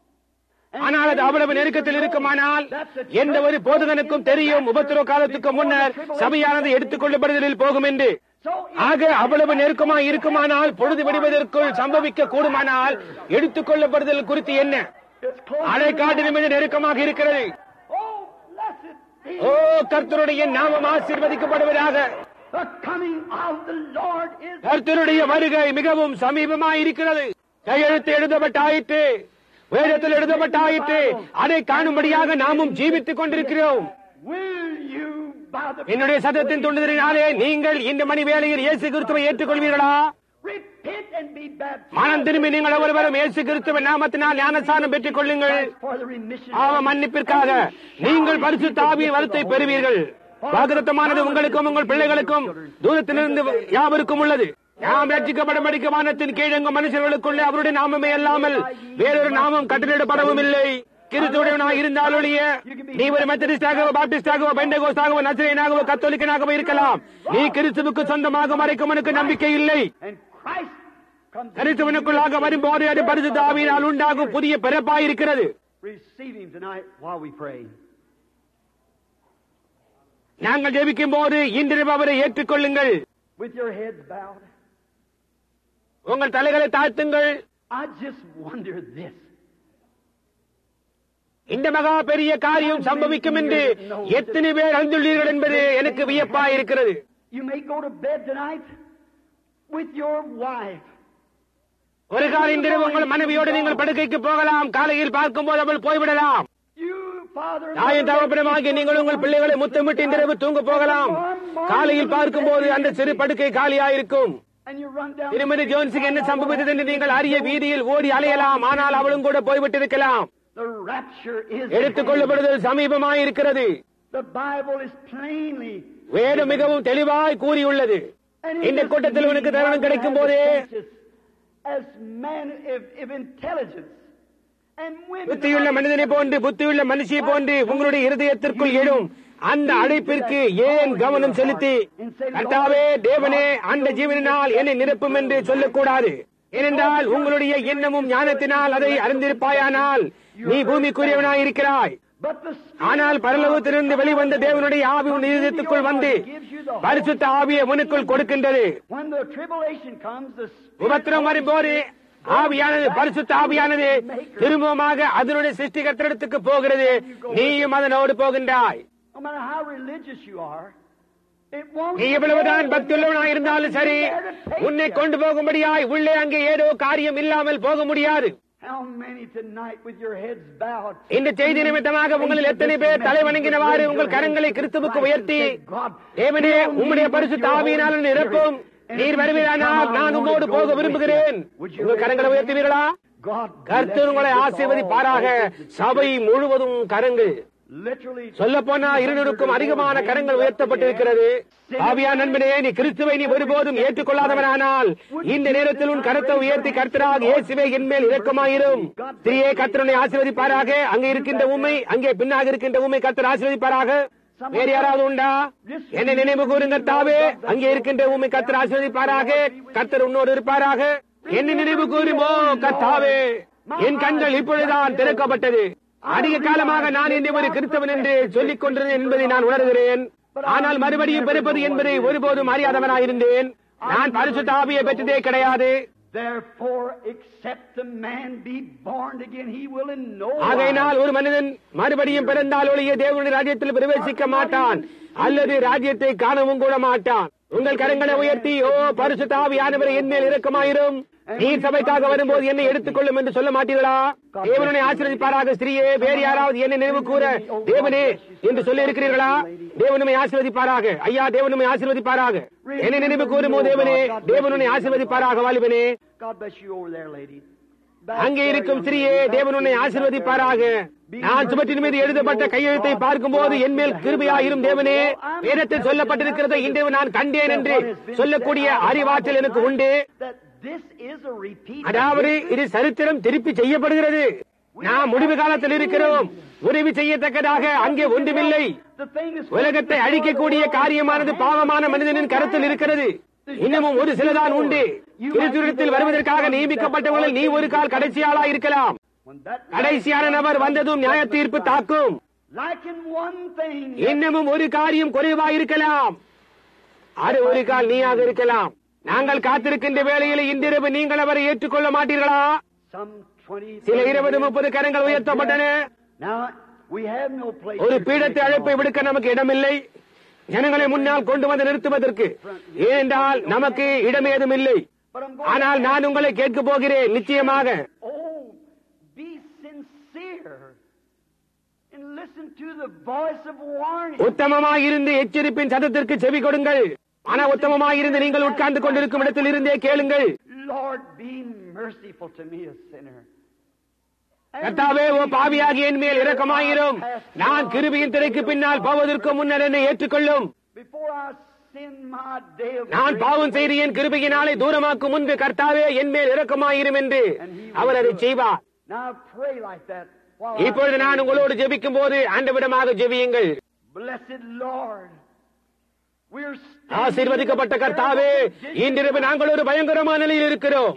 ஆனால் அது அவ்வளவு நெருக்கத்தில் இருக்குமானால் எந்த ஒரு போதகனுக்கும் தெரியும் உபத்திரவ காலத்துக்கு முன்னர் சபையானது எடுத்துக் கொள்ளப்படுதலில் போகும் என்று. ஆக அவ்வளவு நெருக்கமாக இருக்குமானால் பொழுது விடுவதற்குள் சம்பவிக்க கூடுமானால் எடுத்துக் கொள்ளப்படுதல் குறித்து என்ன? அலை காட்டிலும் மிக நெருக்கமாக இருக்கிறது. oh, blessed be ஓ கர்த்தருடைய நாமம் ஆசீர்வதிக்கப்படுவதாக. the coming of the Lord is. கர்த்தருடைய வருகை மிகவும் சமீபமாய் இருக்கிறது. கையெழுத்து எழுதப்பட்டாயிற்று. வேதத்தில் எழுதப்பட்டாயிற்று. அதை காணும்படியாக நாமும் ஜீவித்துக் கொண்டிருக்கிறோம். Will you by the என்னுடைய சத்தத்தின் துண்டுதலினாலே நீங்கள் இந்த மணி வேளையில் இயேசு கிறிஸ்துவை ஏற்றுக்கொள்வீர்களா? repent and be baptized மனம் திரும்பி நீங்கள் ஒருவரும் இயேசு கிறிஸ்துவின் நாமத்தினால் ஞானஸ்நானம் பெற்றுக் கொள்ளுங்கள். for the remission பாவ மன்னிப்பிற்காக நீங்கள் பரிசுத்த ஆவியின் வரத்தை பெறுவீர்கள். வாக்குத்தத்தமானது உங்களுக்கும் உங்கள் பிள்ளைகளுக்கும் தூரத்திலிருந்து யாவருக்கும் உள்ளது. நாம் ரட்சிக்கப்படமடிக்க வானத்தின் கீழங்க மனுஷர்களுக்குள்ளே அவருடைய நாமமே அல்லாமல் வேறொரு நாமம் கட்டளிடப்படவும் இல்லை. கிறிஸ்துவனாக இருந்தாலொழிய நீ ஒரு மெத்தடிஸ்டாகவோ பாப்டிஸ்டாகவோ பெண்டகோஸ்டாகவோ நசரேயனாகவோ கத்தோலிக்கனாகவோ இருக்கலாம். நீ கிறிஸ்துவுக்கு சொந்தமாக மறைக்கும் உனக்கு நம்பிக்கை இல்லை. and Christ comes. கிறிஸ்துவனுக்குள்ளாக வரும்போது அது பரிசுத்த ஆவியினால் உண்டாகும் புதிய பிறப்பாய் இருக்கிறது. Receive him tonight while we pray. நாங்கள் ஜெபிக்கும் போது இன்று அவரை ஏற்றுக்கொள்ளுங்கள். With your heads bowed, உங்கள் தலைகளை தாழ்த்துங்கள். I just wonder this. இந்த மகா பெரிய காரியம் சம்பவிக்கும் என்று எத்தனை பேர் அறிந்துள்ளீர்கள் என்பது எனக்கு வியப்பாய் இருக்கிறது. You may go to bed tonight with your wife. ஒரு கால இன்றிரவு உங்கள் மனைவியோடு நீங்கள் படுக்கைக்கு போகலாம். காலையில் பார்க்கும் போது அவள் போய்விடலாம். You, father, தாயின் தகப்பனுமாகிய நீங்கள் உங்கள் பிள்ளைகளை முத்தமிட்டு இன்றிரவு தூங்க போகலாம். காலையில் பார்க்கும் போது அந்த சிறு படுக்கை காலியாயிருக்கும். and you run down. திருமதி ஜோன்ஸுக்கு என்ன சம்பவித்தது என்று நீங்கள் அறிய வீதியில் ஓடி அலையலாம். ஆனால் அவளும் கூட போய்விட்டிருக்கலாம். The rapture is. எடுத்துக் கொள்ளப்படுதல் சமீபமாய் இருக்கிறது. The Bible is plainly. வேதம் மிகவும் தெளிவாய் கூறியுள்ளது. இந்த கூட்டத்தில் உனக்கு தருணம் கிடைக்கும் போதே as man of, of intelligence and women. புத்தியுள்ள மனிதனை போன்று புத்தியுள்ள மனுஷியை போன்று உங்களுடைய இருதயத்திற்குள் எழும் அந்த அழைப்பிற்கு ஏன் கவனம் செலுத்தி கர்த்தாவே தேவனே அந்த ஜீவனால் என்னை நிரப்பும் என்று சொல்லக்கூடாது. ஏனென்றால் உங்களுடைய எண்ணமும் ஞானத்தினால் அதை அறிந்திருப்பாயானால் நீ பூமிக்குரியவனாய் இருக்கிறாய். ஆனால் பரலோகத்திலிருந்து வெளிவந்த தேவனுடைய ஆவி உன் இதயத்துக்குள் வந்து பரிசுத்த ஆவியை உனக்குள் கொடுக்கின்றது. When the tribulation comes, the உபத்திரம் வரும்போது ஆவியானது பரிசுத்த ஆவியானது திரும்பமாக அதனுடைய சிருஷ்டிகர்த்தரிடத்துக்கு போகிறது. நீயும் அதனோடு போகின்றாய். no matter how religious you are, it won't. நீ எவ்வளவுதான் பக்தியுள்ளவனாய் இருந்தாலும் சரி, உன்னை கொண்டு போகும்படியாய் உள்ளே அங்கே ஏதோ காரியம் இல்லாமல் போக முடியாது. How many tonight with your heads bowed? இந்த செய்தி நிமித்தமாக உங்களில் எத்தனை பேர் தலை வணங்கினவாறு உங்கள் கரங்களை கிறிஸ்துவுக்கு உயர்த்தி தேவனே உம்முடைய பரிசுத்த ஆவியினால் நிரப்பும், நீர் வருவீரானால் நான் உம்மோடு போக விரும்புகிறேன். உங்கள் கரங்களை உயர்த்துவீர்களா? கர்த்தர் உங்களை ஆசீர்வதிப்பாராக. சபை முழுவதும் கரங்கள், Literally. சொல்ல போனா இருநூறுக்கும் அதிகமான கரங்கள் உயர்த்தப்பட்டிருக்கிறது. ஆவியான நண்பனே, நீ கிறிஸ்துவை நீ ஒருபோதும் ஏற்றுக்கொள்ளாதவனானால் இந்த நேரத்தில் உன் கரத்தை உயர்த்தி கர்த்தராக இயேசுவே என்மேல் இரக்கமாயிரும். ஸ்திரியே கர்த்தரை ஆசீர்வதிப்பாராக. அங்கே இருக்கின்ற உண்மை, அங்கே பின்னாக இருக்கின்ற உண்மை கர்த்தர் ஆசீர்வதிப்பாராக. வேறு யாராவது உண்டா? என்னை நினைவு கூறுங்க கர்த்தாவே. அங்கே இருக்கின்ற உண்மை கர்த்தர் ஆசீர்வதிப்பாராக. கர்த்தர் உன்னோடு இருப்பாராக. என்னை நினைவு கூறுமோ கர்த்தாவே. என் கண்கள் இப்பொழுதுதான் திறக்கப்பட்டது. அதிக காலமாக நான் இந்த ஒரு கிறிஸ்தவன் என்று சொல்லிக் கொண்டிருந்தேன் என்பதை நான் உணர்கிறேன். ஆனால் மறுபடியும் பிறப்பது என்பதை ஒருபோதும் அறியாதவனாயிருந்தேன். நான் பரிசுத்த ஆவியை பெற்றதே கிடையாது. Therefore, except a man be born again, he will in no ஆகையினால் ஒரு மனிதன் மறுபடியும் பிறந்தால் ஒழிய தேவனுடைய ராஜ்யத்தில் பிரவேசிக்க மாட்டான், அல்லது ராஜ்யத்தை காணவும் கூட மாட்டான். உங்கள் கரங்களை உயர்த்தி, ஓ பரிசுத்த ஆவியானவரே என் மேல் இரக்கமாயிரும், நீர் சபைக்காக வரும்போது என்னை எடுத்துக்கொள்ளும் என்று சொல்ல மாட்டீர்களா? தேவனை ஆசீர்வதிப்பாராக. ஸ்திரீயே, வேறு யாராவது என்னை நினைவு கூற தேவனே என்று சொல்லி இருக்கிறீர்களா? தேவனுமை ஆசீர்வதிப்பாராக. ஐயா, தேவனுமை ஆசீர்வதிப்பாராக. என்னை நினைவு கூறுமோ தேவனே, தேவனுனை ஆசீர்வதிப்பாராக. வாலிபனே, அங்கே இருக்கும் ஸ்திரீயே, தேவனுனை ஆசீர்வதிப்பாராக. நான் சுவற்றின் மீது எழுதப்பட்ட கையெழுத்தை பார்க்கும் போது என் மேல் கிருபையாயிரும் தேவனே, வேதத்தில் சொல்லப்பட்டிருக்கிறதை இன்று நான் கண்டேன் என்று சொல்லக்கூடிய அறிவாற்றல் எனக்கு உண்டு. அதாவது இது சரித்திரம் திருப்பி செய்யப்படுகிறது. நாம் முடிவு காலத்தில் இருக்கிறோம். உதவி செய்யத்தக்கதாக அங்கே ஒன்றுமில்லை. உலகத்தை அழிக்கக்கூடிய காரியமானது பாவமான மனிதனின் கருத்தில் இருக்கிறது. இன்னமும் ஒரு சிலதான் உண்டு. கிறிஸ்துவில் வருவதற்காக நியமிக்கப்பட்டவர்கள் நீ ஒரு கால் கடைசியாளா இருக்கலாம். கடைசியான நபர் வந்ததும் நியாய தீர்ப்பு தாக்கும். இன்னமும் ஒரு காரியம் குறைவாயிருக்கலாம். அது ஒரு கால் நீயாக இருக்கலாம். நாங்கள் காத்திருக்கின்ற வேளையில் இன்றிரவு நீங்கள் அவரை ஏற்றுக்கொள்ள மாட்டீர்களா? சில இருபது முப்பது கரங்கள் உயர்த்தப்பட்டன. ஒரு பீடத்தை அழைப்பை விடுக்க நமக்கு இடமில்லை. ஜனங்களை முன்னால் கொண்டு வந்து நிறுத்துவதற்கு, ஏனென்றால் நமக்கு இடம் ஏதும் இல்லை. ஆனால் நான் உங்களை கேட்க போகிறேன். நிச்சயமாக உத்தமமாயிருந்து எச்சரிப்பின் சத்தத்திற்கு செவி கொடுங்கள். ஆனா உத்தமமாயிருந்து நீங்கள் உட்கார்ந்து கொண்டிருக்கும் இடத்தில் இருந்தே கேளுங்கள். கர்த்தாவே, ஓ பாவியாகி என் மேல் இரக்கமாயிரும். நான் கிருபையின் திரைக்கு பின்னால் போவதற்கு முன்னர் என்னை ஏற்றுக்கொள்ளும். நான் பாவம் செய்து என் கிருபையினாலே தூரமாக்கும் முன்பு கர்த்தாவே என் மேல் இரக்கமாயிரும் என்று அவர் அதை செய்வார். இப்பொழுது நான் உங்களோடு ஜெபிக்கும் போது ஆண்டவிடமாக ஜெபியுங்கள். ஆசீர்வதிக்கப்பட்ட கர்த்தாவே, இன்றிரவு நாங்கள் ஒரு பயங்கரமான நிலையில் இருக்கிறோம்.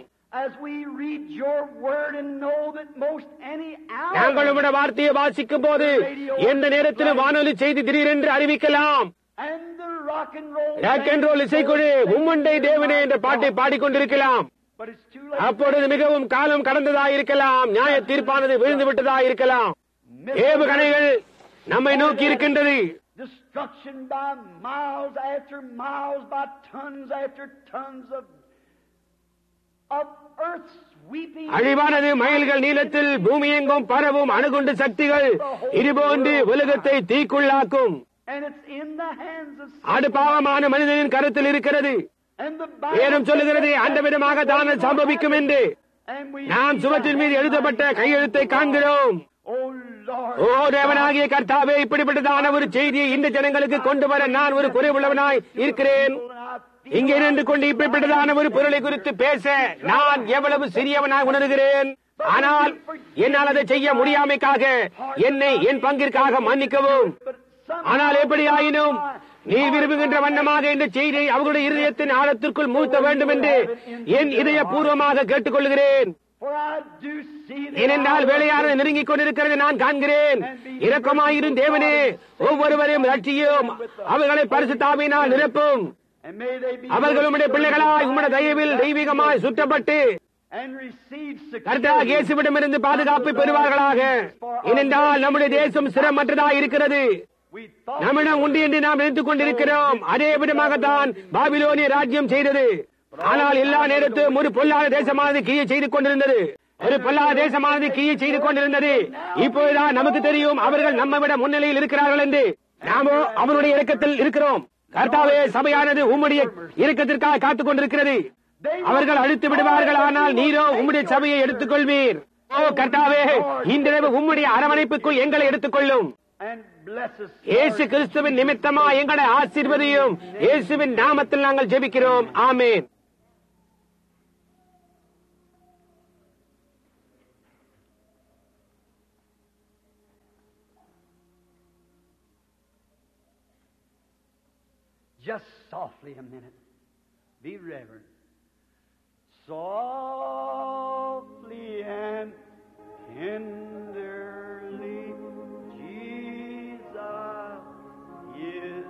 நாங்கள் உம்முடைய வார்த்தையை வாசிக்கும் போது எந்த நேரத்திலும் வானொலி செய்தி திடீரென்று அறிவிக்கலாம். ராக் அண்ட் ரோல் இசைக்குழு உம்மண்டை தேவனே என்ற பாட்டை பாடிக்கொண்டிருக்கலாம். அப்பொழுது மிகவும் காலம் கடந்ததாயிருக்கலாம். நியாய தீர்ப்பானது விழுந்து விட்டதாயிருக்கலாம். ஏவுகணைகள் நம்மை நோக்கி இருக்கின்றது. Destruction by miles after miles, by tons after tons of of earth sweeping. அழிவானது மைல்கள் நீளத்தில் பூமி எங்கும் பரவும் அணுகுண்டு சக்திகள் இதுபோன்று உலகத்தை தீக்குள்ளாக்கும். And it's in the hands of அது பாவமான மனிதனின் கருத்தில் இருக்கிறது. வேதம் சொல்லுகிறது அந்த விதமாக தான் சம்பவிக்கும் என்று. நாம் சுவற்றின் மீது எழுதப்பட்ட கையெழுத்தை காண்கிறோம். ஓ தேவனாகிய கர்த்தாவே, இப்படிப்பட்டதான ஒரு செய்தியை இந்த ஜனங்களுக்கு கொண்டு வர நான் ஒரு குறைவுள்ளவனாய் இருக்கிறேன். இங்கே நின்று கொண்டு இப்படிப்பட்டதான ஒரு பொருளை குறித்து பேச நான் எவ்வளவு சிறியவனாய் உணர்கிறேன். ஆனால் என்னால் அதை செய்ய முடியாமைக்காக என்னை என் பங்கிற்காக மன்னிக்கவும். ஆனால் எப்படி ஆயினும் நீ விரும்புகின்ற வண்ணமாக இந்த செய்தியை அவர்களுடைய இருதயத்தின் ஆழத்திற்குள் மூழ்த்த வேண்டும் என்று என் இதய பூர்வமாக கேட்டுக் கொள்கிறேன். ஏனென்றால் வேலையானது நெருங்கிக் கொண்டிருக்கிறது நான் காண்கிறேன். இரக்கமாயிரும் தேவனே, ஒவ்வொருவரையும் ரட்சியும், அவர்களை பரிசுத்த ஆவியினால் நிரப்பும். அவர்கள் உம்முடைய பிள்ளைகளாய் உம்முடைய தயவில் தெய்வீகமாய் சுற்றப்பட்டு கர்த்தராகிய இயேசுவிடமிருந்து பாதுகாப்பை பெறுவார்களாக. ஏனென்றால் நம்முடைய தேசம் சிரமற்றதாக இருக்கிறது. நம்மிடம் உண்டு என்று நாம் நினைத்துக் கொண்டிருக்கிறோம். அதே விதமாகத்தான் பாபிலோனிய ராஜ்யம் செய்தது. ஆனால் எல்லா நேரத்திலும் ஒரு பொல்லாத தேசமானது கிரியை செய்து கொண்டிருந்தது. ஒரு பொல்லாத தேசமானது கிரியை செய்து கொண்டிருந்தது. இப்போதுதான் நமக்கு தெரியும் அவர்கள் நம்ம விட முன்னிலையில் இருக்கிறார்கள் என்று. நாமோ அவருடைய இரக்கத்தில் இருக்கிறோம். கர்த்தாவே, சபையானது உம்முடைய இரக்கத்திற்காக காத்துக் கொண்டிருக்கிறது. அவர்கள் அழித்து விடுவார்கள், ஆனால் நீரோ உம்முடைய சபையை எடுத்துக் கொள்வீர். ஓ கர்த்தாவே, இன்றிரவு உம்முடைய அரவணைப்புக்குள் எங்களை எடுத்துக் கொள்ளும். இயேசு கிறிஸ்துவின் நிமித்தமா எங்களை ஆசீர்வதியும். இயேசுவின் நாமத்தில் நாங்கள் ஜெபிக்கிறோம். ஆமென். Just softly a minute. Be reverent. Softly and tenderly Jesus is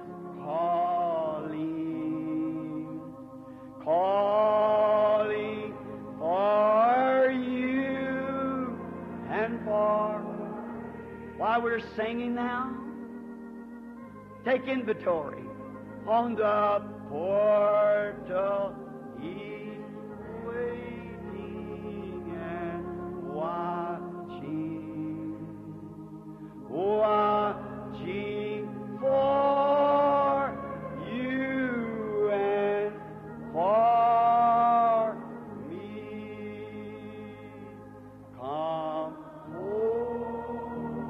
calling, calling we're singing now. Take inventory. On the portal he's waiting and watching, watching for you and for me. Come home.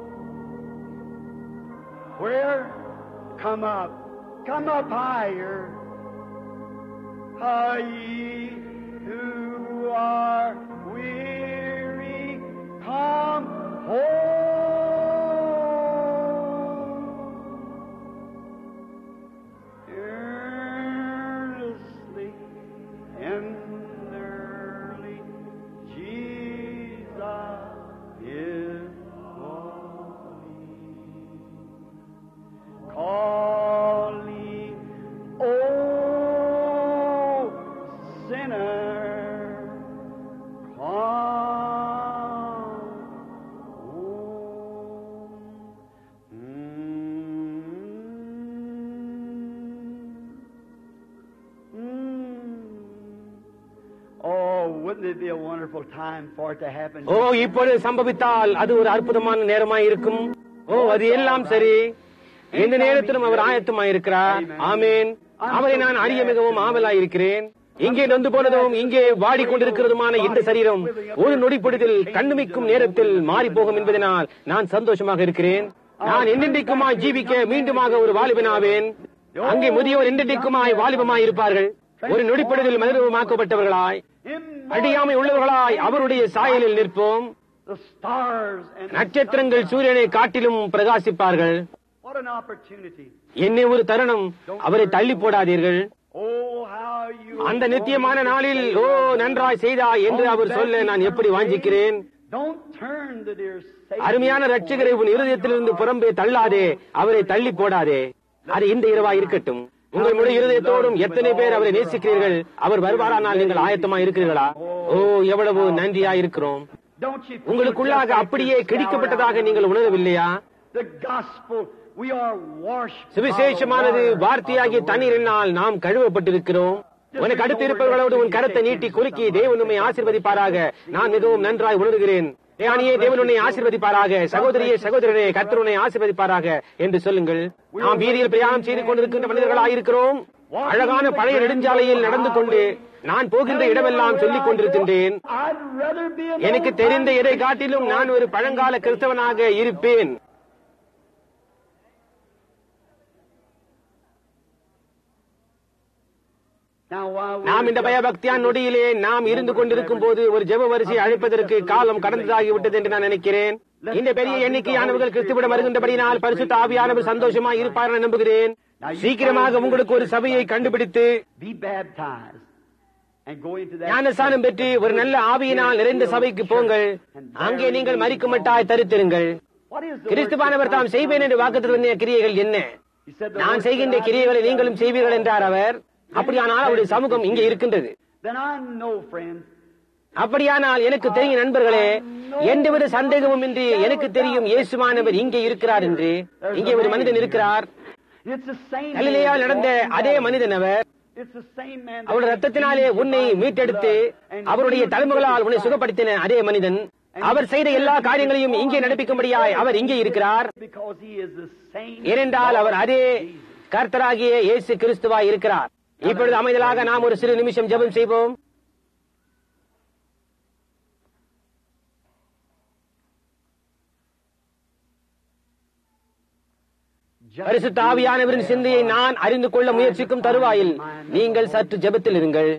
Where? Come up. Come up higher. Are ye who are weary, come home. Earnestly and early, Jesus is calling. Calling, oh sinner, come home. Mm. Mm. Oh, wouldn't it be a wonderful time for it to happen? ஓ இப்பொழுது சம்பவித்தால் அது ஒரு அற்புதமான நேரமாய் இருக்கும். ஓ அது எல்லாம் சரி. எந்த நேரத்திலும் அவர் ஆயத்தமாயிருக்கிறார். ஆமேன். அவரை நான் அறிய மிகவும் ஆவலாயிருக்கிறேன். இங்கே நொந்து போனதும் இங்கே வாடிக்கொண்டிருக்கிறதுமான இந்த சரீரம் ஒரு நொடிப்பொழுதில் கண்ணுமிக்கும் நேரத்தில் மாறி போகும் என்பதனால் நான் சந்தோஷமாக இருக்கிறேன். நான் என்னென்றைக்குமாய் ஜீவிக்க மீண்டுமாக ஒரு வாலிபனாவேன். அங்கே முதியோர் என்னென்றைக்குமாய் வாலிபமாய் இருப்பார்கள். ஒரு நொடிப்பொழுதில் மனிதமாக்கப்பட்டவர்களாய் அடியாமை உள்ளவர்களாய் அவருடைய சாயலில் நிற்போம். நட்சத்திரங்கள் சூரியனை காட்டிலும் பிரகாசிப்பார்கள். What an opportunity. என்னை ஒரு தருணம் அவரை தள்ளி போடாதீர்கள். Oh, how you அந்த நித்தியமான நாளில் ஓ நன்றாய் செய்தாய் என்று அவர் சொல்ல நான் எப்படி வாஞ்சிக்கிறேன். Don't turn the dear Savior. அருமையான ரட்சகரை உன் இருதயத்திலிருந்து புறம்பே தள்ளாதே, அவரை தள்ளி போடாதே. அது இந்த இரவா இருக்கட்டும். உங்கள் முழு இருதயத்தோடும் எத்தனை பேர் அவரை நேசிக்கிறீர்கள்? அவர் வருவாரானால் நீங்கள் ஆயத்தமா இருக்கிறீர்களா? ஓ எவ்வளவு நன்றியா இருக்கிறோம். உங்களுக்குள்ளாக அப்படியே கிழிக்கப்பட்டதாக நீங்கள் உணரவில்லையா? The gospel, we are washed. சுவிசேஷமானது வார்த்தையாகிய தண்ணீரினால் நாம் கழுவப்பட்டிருக்கிறோம். உனக்கு அடுத்து இருப்பவர்களோடு உன் கரத்தை நீட்டி குலுக்கி தேவன் உம்மை ஆசீர்வதிப்பாராக. நான் மிகவும் நன்றாய் உணர்கிறேன். தேவனே தேவன் உன்னை ஆசீர்வதிப்பாராக. சகோதரியே சகோதரனே கர்த்தர் உன்னை ஆசீர்வதிப்பாராக என்று சொல்லுங்கள். நாம் வீதியில் பிரயாணம் செய்து கொண்டிருக்கின்ற மனிதர்களாயிருக்கிறோம். அழகான பழைய நெடுஞ்சாலையில் நடந்து கொண்டு நான் போகின்ற இடமெல்லாம் சொல்லிக் கொண்டிருக்கின்றேன். எனக்கு தெரிந்த எதை காட்டிலும் நான் ஒரு பழங்கால கிறிஸ்தவனாக இருப்பேன். நாம் இந்த பயபக்தியான் நொடியிலே நாம் இருந்து கொண்டிருக்கும் போது ஒரு ஜெப வரிசை அழைப்பதற்கு காலம் கடந்ததாகிவிட்டது என்று நான் நினைக்கிறேன். இந்த பெரிய எண்ணிக்கையானவர்கள் கிறிஸ்துவிடம் வருகின்றபடினால் பரிசுத்த ஆவியானவர் சந்தோஷமாக இருப்பார் என நம்புகிறேன். சீக்கிரமாக உங்களுக்கு ஒரு சபையை கண்டுபிடித்து ஞானஸ்நானம் பெற்று ஒரு நல்ல ஆவியினால் நிறைந்த சபைக்கு போங்கள். அங்கே நீங்கள் மரிக்குமட்டாய் தரித்திருங்கள். கிறிஸ்துவானவர் தாம் செய்வேன் என்று வாக்குறுதிய கிரியைகள் என்ன? நான் செய்கின்ற கிரியைகளை நீங்களும் செய்வீர்கள் என்றார் அவர். அப்படியானால் அவருடைய சமூகம் இங்கே இருக்கின்றது. அப்படியானால் எனக்கு தெரியும் நண்பர்களே, எந்தவித சந்தேகமும் இன்றி எனக்கு தெரியும் இயேசுவானவர் இங்கே இருக்கிறார் என்று. இங்கே ஒரு மனிதன் இருக்கிறார். கலிலேயாவில் நடந்த அதே மனிதன் அவர். அவருடைய ரத்தத்தினாலே உன்னை மீட்டெடுத்து அவருடைய தலைமுகளால் உன்னை சுகப்படுத்தின அதே மனிதன். அவர் செய்த எல்லா காரியங்களையும் இங்கே நடப்பிக்கும்படியாய் அவர் இங்கே இருக்கிறார். ஏனென்றால் அவர் அதே கர்த்தராகிய இயேசு கிறிஸ்துவாய் இருக்கிறார். இப்பொழுது அமைதலாக நாம் ஒரு சிறு நிமிஷம் ஜெபம் செய்வோம். பரிசுத்த ஆவியானவரின் சிந்தையை நான் அறிந்து கொள்ள முயற்சிக்கும் தருவாயில் நீங்கள் சற்று ஜெபத்தில் இருங்கள்.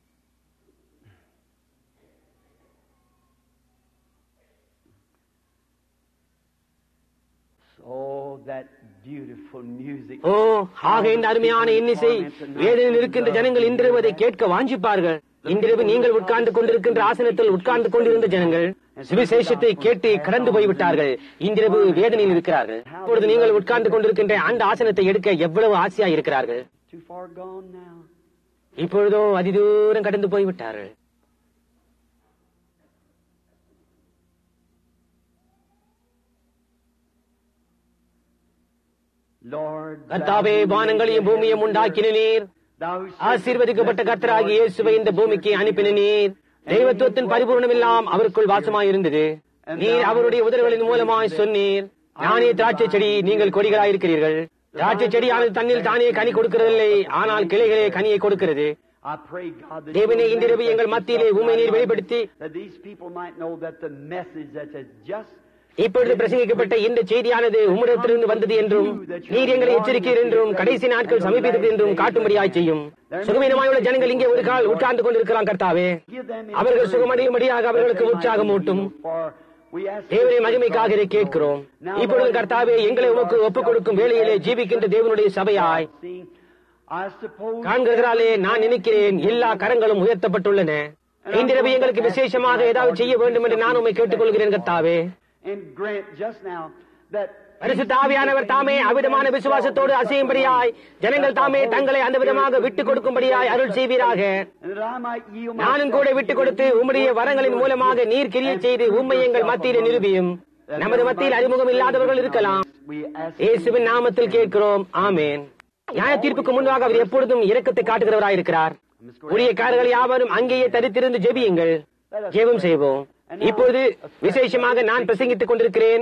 ஓ ஆக இந்த அருமையான இன்னிசை வேதனையில் இருக்கின்ற ஜனங்கள் இன்றிரவு அதை கேட்க வாஞ்சிப்பார்கள். இன்றிரவு நீங்கள் உட்கார்ந்து கொண்டிருக்கின்ற ஆசனத்தில் உட்கார்ந்து கொண்டிருந்த ஜனங்கள் சுவிசேஷத்தை கேட்டு கடந்து போய்விட்டார்கள். இன்றிரவு வேதனையில் இருக்கிறார்கள். இப்பொழுது நீங்கள் உட்கார்ந்து கொண்டிருக்கின்ற அந்த ஆசனத்தை எடுக்க எவ்வளவு ஆசையா இருக்கிறார்கள். இப்பொழுதோ அதிதூரம் கடந்து போய்விட்டார்கள். Lord, கர்த்தாவே, வானங்களையும் பூமியும் உண்டாக்கின நீர், thou ஆசீர்வதிக்கப்பட்ட கர்த்தராகிய இயேசுவை இந்த பூமிக்கு அனுப்பின நீர். தெய்வத்துவத்தின் பரிபூர்ணம் எல்லாம் அவருக்குள் வாசமாயிருந்தது. நீர் அவருடைய உதடுகளின் மூலமாய் சொன்னீர், நானே திராட்சை செடி, நீங்கள் கொடிகளாயிருக்கிறீர்கள். திராட்சை செடியானது தன்னில் தானே கனி கொடுக்கிறதில்லை, ஆனால் கிளைகளே கனியை கொடுக்கிறது. I pray, God, that தேவனே, you will இன்றிரவு எங்கள் manifest மத்தியிலே yourself உம்மை நீர் right வெளிப்படுத்தி, now, that these people might know that the message that has just இப்பொழுது பிரசங்கிக்கப்பட்ட இந்த செய்தியானது உம்மிடத்திலிருந்து வந்தது என்றும், நீர் எங்களை எச்சரிக்கிறீர் என்றும், கடைசி நாட்கள் சமீபித்தது என்றும் காட்டும்படியாய் செய்யும். சுகவீனமாயுள்ள ஜனங்கள் இங்கே ஒரு கால் உட்கார்ந்து கொண்டிருக்கிறான் கர்த்தாவே. அவர்கள் சுகமடையும்படியாக அவர்களுக்கு உற்சாகம் ஊட்டும். தேவனை மகிமைக்காக இதை கேட்கிறோம். இப்பொழுது கர்த்தாவே, எங்களை உமக்கு ஒப்புக் கொடுக்கும் வேளையிலே ஜீவிக்கின்ற தேவனுடைய சபையாய் காண்கிறாலே நான் நினைக்கிறேன், எல்லா கரங்களும் உயர்த்தப்பட்டுள்ளன. இன்றிரவு எங்களுக்கு விசேஷமாக ஏதாவது செய்ய வேண்டும் என்று நான் உம்மை கேட்டுக்கொள்கிறேன் கர்த்தாவே. பரிசுத்த ஆவியானவர் தாமே அவ்விதமான விசுவாசத்தோடு அசையும்படியாய், ஜனங்கள் தாமே தங்களை அந்த விதமாக விட்டுக் கொடுக்கும்படியாய் அருள் செய்வீராக. நானும் கூட விட்டுக் கொடுத்து உம்முடைய வரங்களின் மூலமாக நீர் கிரியை செய்து உம்மை எங்கள் மத்தியிலே நிரூபியும். நமது மத்தியில் அறிமுகம் இல்லாதவர்கள் இருக்கலாம். இயேசுவின் நாமத்தில் கேட்கிறோம், ஆமேன். நியாய தீர்ப்புக்கு முன்பாக அவர் எப்பொழுதும் இரக்கத்தை காட்டுகிறவராயிருக்கிறார். உரிய காரர்கள் யாவரும் அங்கேயே தரித்திருந்து ஜெபியுங்கள். ஜெபம் செய்வோம். இப்பொழுது விசேஷமாக நான் பிரசங்கித்துக் கொண்டிருக்கிறேன்.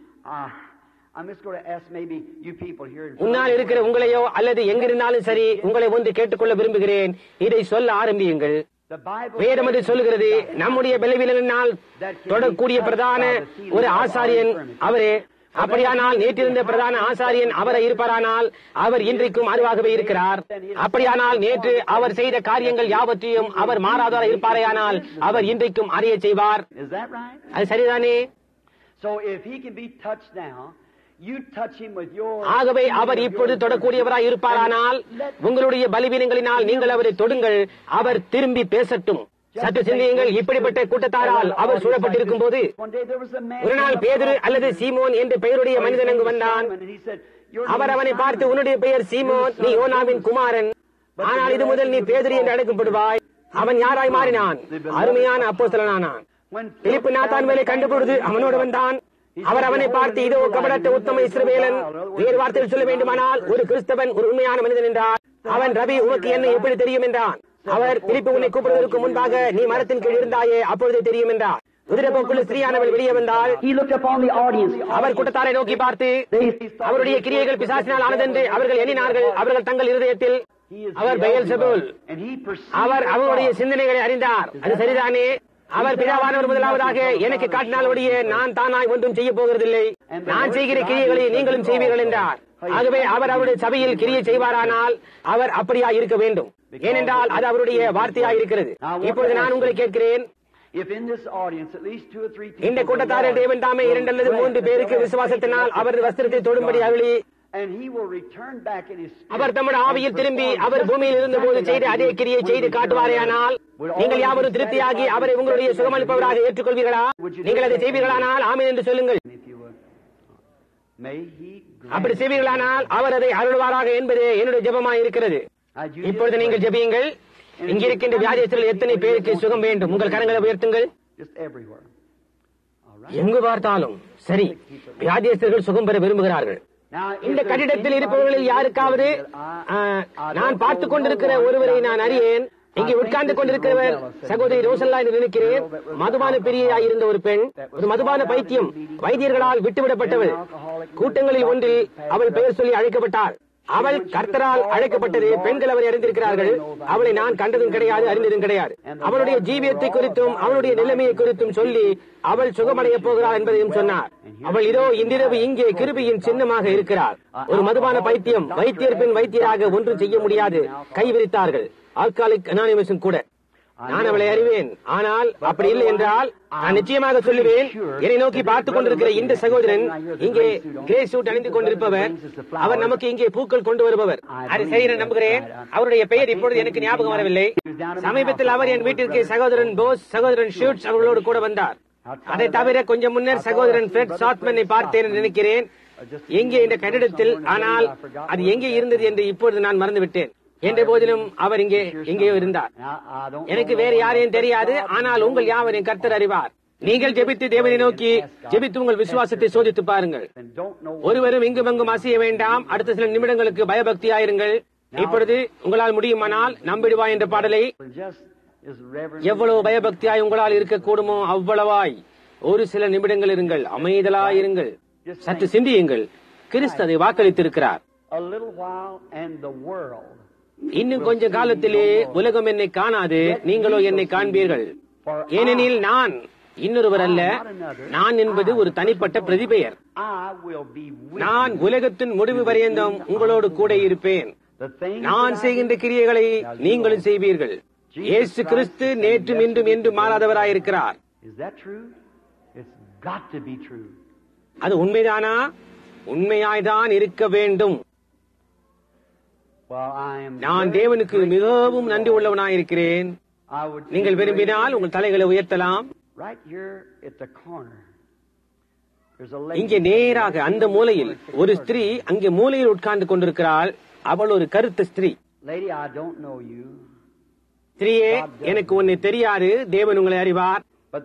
உன்னால் இருக்கிற உங்களையோ அல்லது எங்கிருந்தாலும் சரி, உங்களை ஒன்று கேட்டுக்கொள்ள விரும்புகிறேன். இதை சொல்ல ஆரம்பியுங்கள். வேதம் அது சொல்லுகிறது, நம்முடைய பலவீனங்களினால் தொடரக்கூடிய பிரதான ஒரு ஆசாரியன் அவரே. அப்படியானால் நேற்றிருந்த பிரதான ஆசாரியன் அவரை இருப்பாரானால் அவர் இன்றைக்கும் அறிவாகவே இருக்கிறார். அப்படியானால் நேற்று அவர் செய்த காரியங்கள் யாவற்றையும் அவர் மாறாதவராய் இருப்பாரையானால் அவர் இன்றைக்கும் அறிய செய்வார். அது சரிதானே? ஆகவே அவர் இப்பொழுது தொடக்கூடியவராய் இருப்பாரானால் உங்களுடைய பலவீனங்களினால் நீங்கள் அவரை தொடுங்கள். அவர் திரும்பி பேசட்டும். சற்று சிந்தியுங்கள். இப்படிப்பட்ட கூட்டத்தாரால் அவர் சூழப்பட்டிருக்கும் போது ஒரு நாள் பேதுரு அல்லது சீமோன் என்று பெயருடைய மனிதன் அங்கு வந்தான். அவர் அவனை பார்த்து, உன்னுடைய பெயர் சீமோன், நீ யோனாவின் குமாரன், ஆனால் இது முதல் நீ பேதுரு என்று அழைக்கப்படுவாய். அவன் யாராய் மாறினான்? அருமையான அப்போஸ்தலனானான். பிலிப்பு நாத்தான்வேலை கண்டுபொழுது அவனோடு வந்தான். அவர் அவனை பார்த்து, இதோ கபடற்ற உத்தம இஸ்ரவேலன், வேறு வார்த்தையில் சொல்ல வேண்டுமானால் ஒரு கிறிஸ்தவன், ஒரு உண்மையான மனிதன் என்றார். அவன், ரவி, உனக்கு என்ன எப்படி தெரியும் என்றான். அவர், பிலிப்பு உன்னை கூப்பிடுவதற்கு முன்பாக நீ மரத்தின் கீழ் இருந்தாயே, அப்பொழுதே தெரியும் என்றார். குதிரைப்போக்குள்ள ஸ்திரீயானவள் வெளியே வந்தாள். அவர் கூட்டத்தாரை நோக்கி பார்த்து, அவருடைய கிரியைகள் பிசாசினால் ஆனதென்று அவர்கள் எண்ணினார்கள். அவர்கள் தங்கள் இருதயத்தில், அவர் பெயல்செபூல், அவர் அவருடைய சிந்தனைகளை அறிந்தார். அது சரிதானே? அவர் பிதாவானவர் முதலாவதாக எனக்கு காட்டினாலுடைய நான் தானாய் ஒன்றும் செய்ய போகிறதில்லை. நான் செய்கிற கிரியைகளை நீங்களும் செய்வீர்கள் என்றார். ஆகவே அவர் அவருடைய சபையில் கிரியை செய்வாரானால் அவர் அப்படியா இருக்க வேண்டும். ஏனென்றால் அது அவருடைய வார்த்தையாய் இருக்கிறது. இப்பொழுது நான் உங்களை கேட்கிறேன், இந்த கூட்டத்தாரர் தேவன் தாமே இரண்டு அல்லது மூன்று பேருக்கு விசுவாசத்தினால் அவரது வஸ்திரத்தை தொடும்படி அருளி, அவர் தம்முடைய ஆவியில் திரும்பி அவர் பூமியில் இருந்த போது செய்த அதே கிரியை செய்து காட்டுவாரேயானால் நீங்கள் யாவரும் திருப்தியாகி அவரை உங்களுடைய சுகமளிப்பவராக ஏற்றுக்கொள்வீர்களா? நீங்கள் அதை செய்வீர்களானால் ஆமென் என்று சொல்லுங்கள். அப்படி செய்வீர்களானால் அவர் அதை அருள்வாராக என்பது என்னுடைய ஜெபமாய் இருக்கிறது. இப்பொழுது நீங்கள் ஜெபியுங்கள். இங்கிருக்கின்ற வியாதியத்தில் எத்தனை பேருக்கு சுகம் வேண்டும்? உங்கள் கரங்களை உயர்த்துங்கள். எங்கு பார்த்தாலும் சரி, வியாதியஸ்தர்கள் சுகம் பெற விரும்புகிறார்கள். இந்த கட்டிடத்தில் இருப்பவர்களில் யாருக்காவது, நான் பார்த்துக் கொண்டிருக்கிற ஒருவரை நான் அறியேன். இங்கே உட்கார்ந்து கொண்டிருக்கிறவர் சகோதரி ரோசல்லா என்று நினைக்கிறேன். மதுபான பிரியையாய் இருந்த ஒரு பெண், ஒரு மதுபான பைத்தியம், வைத்தியர்களால் விட்டுவிடப்பட்டவள். கூட்டங்களில் ஒன்றில் அவள் பெயர் சொல்லி அழைக்கப்பட்டாள். அவள் கர்த்தரால் அழைக்கப்பட்டது. பெண்கள் அவரை அறிந்திருக்கிறார்கள். அவளை நான் கண்டதும் கிடையாது, அறிந்ததும் கிடையாது. அவளுடைய ஜீவியத்தை குறித்தும் அவளுடைய நிலைமையை குறித்தும் சொல்லி அவள் சுகமடைய போகிறாள் என்பதையும் சொன்னார். அவள் இதோ இன்றிரவு இங்கே கிருபையின் சின்னமாக இருக்கிறார். ஒரு மதுபான பைத்தியம், வைத்தியர் பெண் வைத்தியராக ஒன்றும் செய்ய முடியாது. கைவிரித்தார்கள். ஆல்காலிக் அனானிமஸும் கூட. நான் அவளை அறிவேன். ஆனால் அப்படி இல்லை என்றால் நான் நிச்சயமாக சொல்லுவேன். என்னை நோக்கி பார்த்துக் கொண்டிருக்கிற இந்த சகோதரன், இங்கே கிரே சூட் அணிந்து கொண்டிருப்பவர், அவர் நமக்கு இங்கே பூக்கள் கொண்டு வருபவர். அது சரி என நம்புகிறேன். அவருடைய பெயர் இப்பொழுது எனக்கு ஞாபகம் வரவில்லை. சமீபத்தில் அவர் என் வீட்டிற்கு சகோதரன் போஸ், சகோதரன் ஷூட்ஸ் அவர்களோடு கூட வந்தார். அதை தவிர கொஞ்சம் முன்னர் சகோதரன் பிரெட் சாட்மனை பார்த்தேன் என்று நினைக்கிறேன், எங்கே இந்த கட்டிடத்தில். ஆனால் அது எங்கே இருந்தது என்று இப்பொழுது நான் மறந்துவிட்டேன். என்ற போதிலும் அவர் இங்கே எங்கேயோ இருந்தார். எனக்கு வேறு யாரையும் தெரியாது. ஆனால் உங்கள் யாவரையும் கர்த்தர் அறிவார். நீங்கள் ஜெபித்து தேவனை நோக்கி ஜெபித்து உங்கள் விசுவாசத்தை சோதித்து பாருங்கள். ஒருவரும் இங்கும் அங்கும் அசைய வேண்டாம். அடுத்த சில நிமிடங்களுக்கு பயபக்தியாயிருங்கள். இப்பொழுது உங்களால் முடியுமானால் நம்பிடுவா என்ற பாடலை எவ்வளவு பயபக்தியாய் உங்களால் இருக்கக்கூடுமோ அவ்வளவாய் ஒரு சில நிமிடங்கள் இருங்கள், அமைதலாயிருங்கள், சற்று சிந்தியுங்கள். கிறிஸ்து அதை வாக்களித்திருக்கிறார். இன்னும் கொஞ்ச காலத்திலே உலகம் என்னை காணாது, நீங்களோ என்னை காண்பீர்கள். ஏனெனில் நான் இன்னொருவர் அல்ல, நான் என்பது ஒரு தனிப்பட்ட பிரதிபெயர். நான் உலகத்தின் முடிவு பரியந்தம் உங்களோடு கூட இருப்பேன். நான் செய்கின்ற கிரியைகளை நீங்களும் செய்வீர்கள். இயேசு கிறிஸ்து நேற்றும் இன்றும் என்று மாறாதவராயிருக்கிறார். அது உண்மைதானா? உண்மையாய்தான் இருக்க வேண்டும். நான் தேவனுக்கு மிகவும் நன்றி உள்ளவனாயிருக்கிறேன். நீங்கள் விரும்பினால் உங்கள் தலைகளை உயர்த்தலாம். இங்கே நேராக அந்த மூலையில் ஒரு ஸ்திரீ அங்கே மூலையில் உட்கார்ந்து கொண்டிருக்கிறாள். அவள் ஒரு கருத்த ஸ்திரீ. ஸ்திரீயே, எனக்கு உன்னை தெரியாது, தேவன் உங்களை அறிவார்.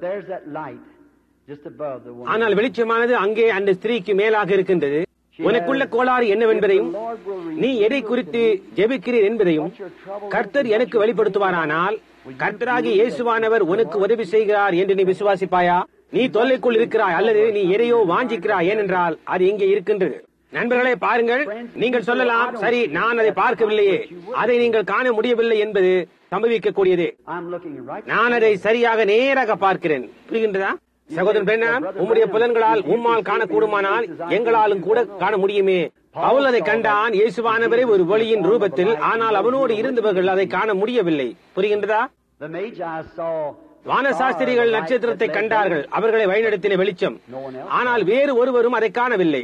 ஆனால் வெளிச்சமானது அங்கே அந்த ஸ்திரீக்கு மேலாக இருக்கின்றது. உனக்குள்ள கோளாறு என்னவென்பதையும் நீ எதை குறித்து ஜெபிக்கிறீர் என்பதையும் கர்த்தர் எனக்கு வெளிப்படுத்துவாரானால், கர்த்தராகி இயேசுவானவர் உனக்கு உதவி செய்கிறார் என்று நீ விசுவாசிப்பாயா? நீ தொல்லைக்குள் இருக்கிறாய் அல்லது நீ எதையோ வாஞ்சிக்கிறாய், ஏனென்றால் அது இங்கே இருக்கின்றது. நண்பர்களே, பாருங்கள். நீங்கள் சொல்லலாம், சரி, நான் அதை பார்க்கவில்லையே, அதை நீங்கள் காண முடியவில்லை என்பது சம்பவிக்கக்கூடியது. நான் அதை சரியாக நேராக பார்க்கிறேன். புரிகின்றதா? சகோதரன் பிரணாம், உம்முடைய புலன்களால் உம்மால் காணக்கூடுமானால் எங்களாலும் கூட காண முடியுமே. பவுல் அதை கண்டான், இயேசுவானவரை ஒரு ஒளியின் ரூபத்தில். ஆனால் அவனோடு இருந்தவர்கள் அதை காண முடியவில்லை. புரிகின்றதா? வானசாஸ்திரிகள் நட்சத்திரத்தை கண்டார்கள், அவர்களை வழிநடத்தின வெளிச்சம். ஆனால் வேறு ஒருவரும் அதை காணவில்லை.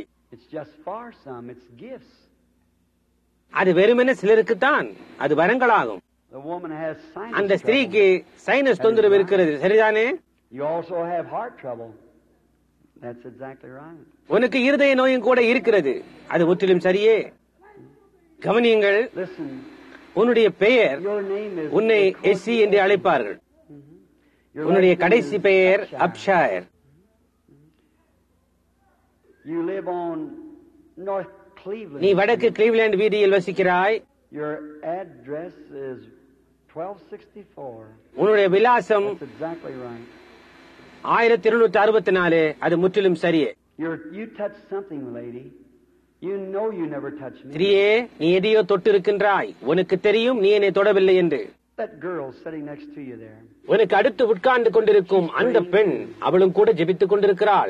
அது வெறுமென சிலருக்குத்தான், அது வரங்களாகும். அந்த ஸ்திரீக்கு சைனஸ் தொந்தரவு இருக்கிறது, சரிதானே? உனக்கு இருதய நோயும் கூட இருக்கிறது, அது முற்றிலும் சரியே. கவனியுங்கள், உன்னுடைய பெயர், உன்னை எஸ்சி என்று அழைப்பார்கள். உன்னுடைய கடைசி பெயர் அப்ஷாயர். நீ வடக்கு கிளீவ்லேண்ட் வீதியில் வசிக்கிறாய். உன்னுடைய விலாசம் ஆயிரத்தி இருநூற்றி அறுபத்தி நாலு. அது முற்றிலும் சரியே. ஸ்திரீயே, நீ எதையோ தொட்டு இருக்கின்றாய். உனக்கு தெரியும் நீ என்னை தொடவில்லை என்று. உனக்கு அடுத்து உட்கார்ந்து கொண்டிருக்கும் அந்த பெண், அவளும் கூட ஜெபித்துக் கொண்டிருக்கிறாள்.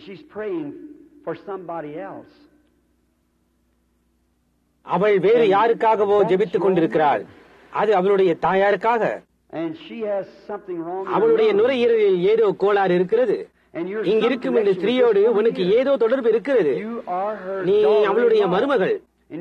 அவள் வேறு யாருக்காகவோ ஜெபித்துக் கொண்டிருக்கிறாள். அது அவளுடைய தாயாருக்காக. அவளுடைய நுரையீரலில் ஏதோ கோளாறு இருக்கிறது. இங்கிருக்கும் இந்த ஸ்திரீயோடு உனக்கு ஏதோ தொடர்பு இருக்கிறது. நீ அவளுடைய மருமகள்.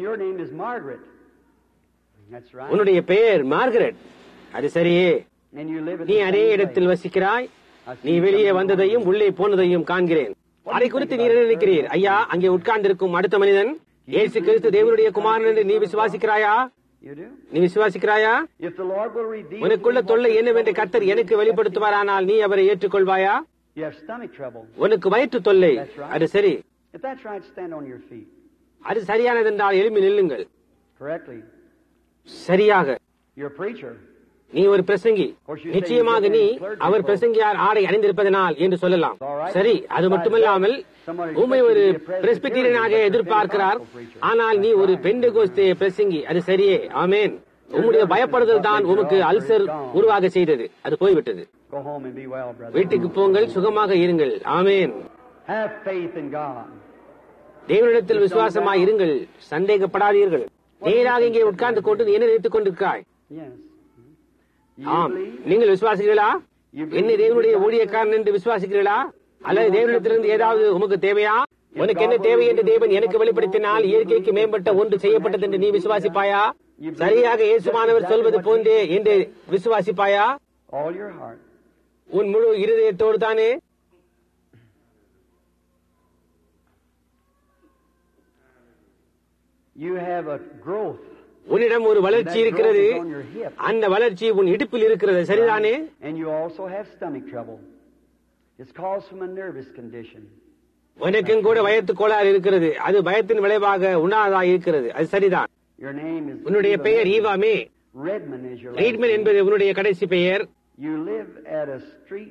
உன்னுடைய பெயர் மார்கரெட். அது சரியே. நீ அதே இடத்தில் வசிக்கிறாய். நீ வெளியே வந்ததையும் உள்ளே போனதையும் காண்கிறேன். அதை குறித்து நீ நினைக்கிறீர். ஐயா, அங்கே உட்கார்ந்திருக்கும் அடுத்த மனிதன் இயேசு கிறிஸ்து தேவனுடைய குமாரன் என்று நீ விசுவாசிக்கிறாயா? நீ விசுவாசிக்கிறாயா? உனக்குள்ள தொல்லை என்னவென்று கர்த்தர் எனக்கு வெளிப்படுத்துவாரானால் நீ அவரை ஏற்றுக்கொள்வாயா? உனக்கு வயிற்று தொல்லை. அது சரி. அது சரியானதென்றால் எழும்பி நில்லுங்கள். சரியாக. நீ ஒரு பிரசங்கி. நிச்சயமாக நீ அவர் பிரசங்கியார் ஆடை அணிந்திருப்பதனால் என்று சொல்லலாம். சரி, அது மட்டுமல்லாமல் உம்மை ஒரு பிரெஸ்பிட்டீரியனாக எதிர்பார்க்கிறார். ஆனால் நீ ஒரு பெண்டெகோஸ்தே பிரசங்கி. அது சரியே. ஆமேன். உம்முடைய பயப்படுதல் தான் உமக்கு அல்சர் உருவாக செய்தது. அது போய்விட்டது. வீட்டுக்கு போங்கள், சுகமாக இருங்கள். ஆமேன். தேவனிடத்தில் விசுவாசமாய் இருங்கள், சந்தேகப்படாதீர்கள். நேராக இங்கே உட்கார்ந்து கொண்டு என்ன நினைத்துக் கொண்டிருக்காய்? ஆம், நீங்கள் விசுவாசிக்கிறீர்களா? என்னை தேவனுடைய ஊழியக்காரன் என்று விசுவாசிக்கிறீர்களா? அல்லது தேவனிடத்திலிருந்து ஏதாவது உமக்கு தேவையா? உனக்கு என்ன தேவை என்று தேவன் எனக்கு வெளிப்படுத்தினால் இயற்கைக்கு மேம்பட்ட ஒன்று செய்யப்பட்டது என்று நீ விசுவாசிப்பாயா? சரியாக இயேசுவானவர் சொல்வது போன்றே என்று விசுவாசிப்பாயா? உன் முழு இருதயத்தோடு தானே? You have a growth. உன்னிடம் ஒரு வளர்ச்சி இருக்கிறது. அந்த வளர்ச்சி உன் இடுப்பில் இருக்கிறது, சரிதானே? And you also have stomach trouble. It's caused from a nervous condition. உனக்கும் கூட பயத்து கோளாறு இருக்கிறது. அது பயத்தின் விளைவாக உண்ணாததாக இருக்கிறது. அது சரிதான். Your name is உன்னுடைய பெயர் ஈவாமே. Redmond is your ரீட்மன் last என்பது உன்னுடைய கடைசி பெயர். name. You live at a street.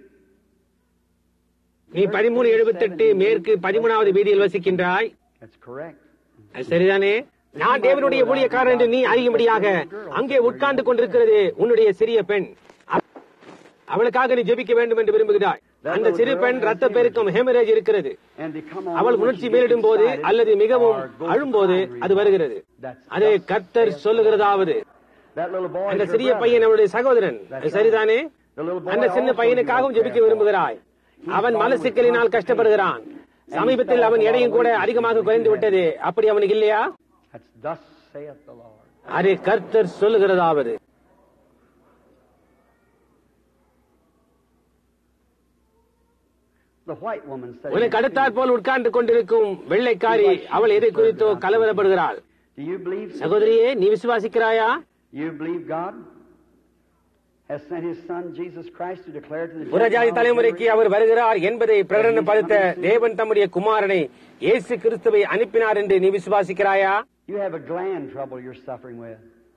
நீ பதிமூணு எழுபத்தெட்டு மேற்கு பதிமூணாவது வீதியில் வசிக்கின்றாய். That's correct. அது சரிதானே? நான் தேவனுடைய ஊழியக்காரன் என்று நீ அறியும்படியாக அங்கே உட்கார்ந்து கொண்டிருக்கிறது உன்னுடைய சிறிய பெண். அவளுக்காக நீ ஜெபிக்க வேண்டும் என்று விரும்புகிறாய். அந்த சிறு பெண் ரத்த பெருக்கம் ஹெமரேஜ் இருக்கிறது. And they come on அவள் உணர்ச்சி மேலிடும் போது அல்லது மிகவும் அழும்போது அது வருகிறது. அது கர்த்தர் சொல்லுகிறதாவது, that little boy. அந்த சிறிய பையன் அவனுடைய சகோதரன். அது சரிதானே? அந்த சின்ன பையனுக்காகவும் ஜெபிக்க விரும்புகிறாய். அவன் மலசிக்கலினால் கஷ்டப்படுகிறான். சமீபத்தில் அவன் எடையும் கூட அதிகமாக குறைந்து விட்டது. அப்படி அவனுக்கு இல்லையா? That's thus saith the Lord. அது கர்த்தர் சொல்லுகிறதாவது. The white woman said, உனக்கு அடுத்தாற் போல் உட்கார்ந்து கொண்டிருக்கும் வெள்ளைக்காரி அவள் எதை குறித்தோ கலவரப்படுகிறாள். do you believe? சகோதரியே, நீ விசுவாசிக்கிறாயா? You believe God has sent His Son Jesus Christ to declare to the புறஜாதி Gentiles தலைமுறைக்கு அவர் வருகிறார் என்பதை பிரகடனப்படுத்த தேவன் தம்முடைய குமாரனை இயேசு கிறிஸ்துவை அனுப்பினார் என்று நீ விசுவாசிக்கிறாயா? you have a gland trouble you're suffering with,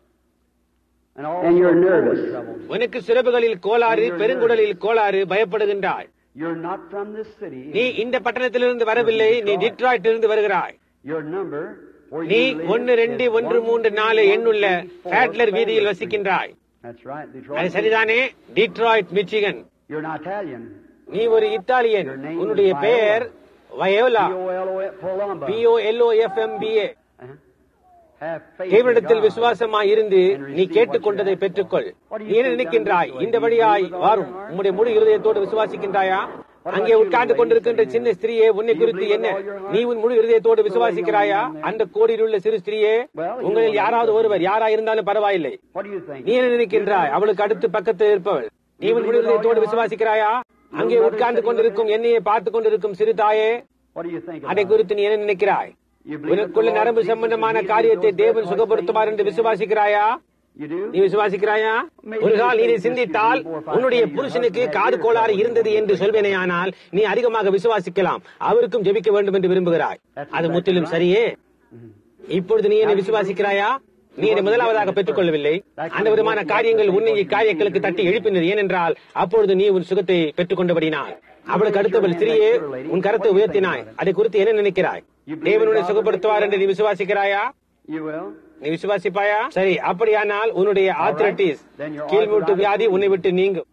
and all and you're nervous. உனக்கு சிறப்புகளில் கோளாறு, பெருங்குடலில் கோளாறு, பயப்படுகின்றாய். You're not from this city. நீ இந்த பட்டணத்திலிருந்து வரவில்லை, நீ டிட்ராய்ட்டிலிருந்து வருகிறாய். Your number where நீ you live ஒன்னு ரெண்டு is ஒன்று மூன்று நாலு எண்ணுள்ள ஃபேட்லர் வீதியில் வசிக்கின்றாய். That's right. அது Detroit. சரிதானே? Detroit, Michigan. You're an Italian. நீ ஒரு இத்தாலியன். உன்னுடைய பெயர் Viola. P O L O Palumba. P O L O F M B A. Uh-huh. Have faith in தேவனிடத்தில் God. விசுவாசமாய் இருந்து நீ கேட்டுக்கொண்டதை பெற்றுக்கொள். நீ என்ன நினைக்கின்றாய்? இந்த வழியாய் வாரும் உம்முடைய முழு இருதயத்தோடு விசுவாசிக்கின்றாயா? அங்கே உட்கார்ந்து கொண்டிருக்கின்ற சின்ன ஸ்திரீயே, உன்னை குறித்து என்ன? நீ உன் முழு இருதயத்தோடு விசுவாசிக்கிறாயா? அந்த கோடியில் உள்ள சிறு ஸ்திரீயே, உங்களில் யாராவது ஒருவர், யாரா இருந்தாலும் பரவாயில்லை. What do you think? நீ என்ன நினைக்கின்றாய்? அவளுக்கு அடுத்து பக்கத்தில் இருப்பவள். நீ உன் முழு இருதயத்தோடு விசுவாசிக்கிறாயா? அங்கே உட்கார்ந்து கொண்டிருக்கும் என்னையே பார்த்துக் கொண்டிருக்கும் சிறு தாயே, What do you think அதை about it? குறித்து நீ என்ன நினைக்கிறாய்? You believe that உனக்குள்ள the Lord நரம்பு Jesus சம்பந்தமான will heal காரியத்தை those தேவன் that சுகப்படுத்துவார் என்று விசுவாசிக்கிறாயா? You do? நீ விசுவாசிக்கிறாயா? ஒரு கால் நீ சிந்தித்தால் உன்னுடைய புருஷனுக்கு காது கோளாறு இருந்தது என்று சொல்வேனேயானால் நீ அதிகமாக விசுவாசிக்கலாம். அவருக்கும் ஜெபிக்க வேண்டும் என்று விரும்புகிறாய். அது முற்றிலும் சரியே. இப்பொழுது நீ என்னை விசுவாசிக்கிறாயா? நீ என்னை முதலாவதாக பெற்றுக் கொள்ளவில்லை. அந்த விதமான காரியங்கள் உன்னை இக்காரியங்களுக்கு தட்டி எழுப்பினர். ஏனென்றால் அப்பொழுது நீ உன் சுகத்தை பெற்றுக் கொண்டபடினாய். அவளுக்கு அடுத்தவள் ஸ்திரீயே, உன் கருத்தை உயர்த்தினாய். அதை குறித்து என்ன நினைக்கிறாய்? தேவனுடைய சுகப்படுத்துவார் என்று நீ விசுவாசிக்கிறாயா? You will? நீ விசுவாசிப்பாயா? சரி, அப்படியானால் உன்னுடைய ஆர்த்ரைட்டிஸ், கீழ்மூட்டு வியாதி உன்னை விட்டு நீங்கும்.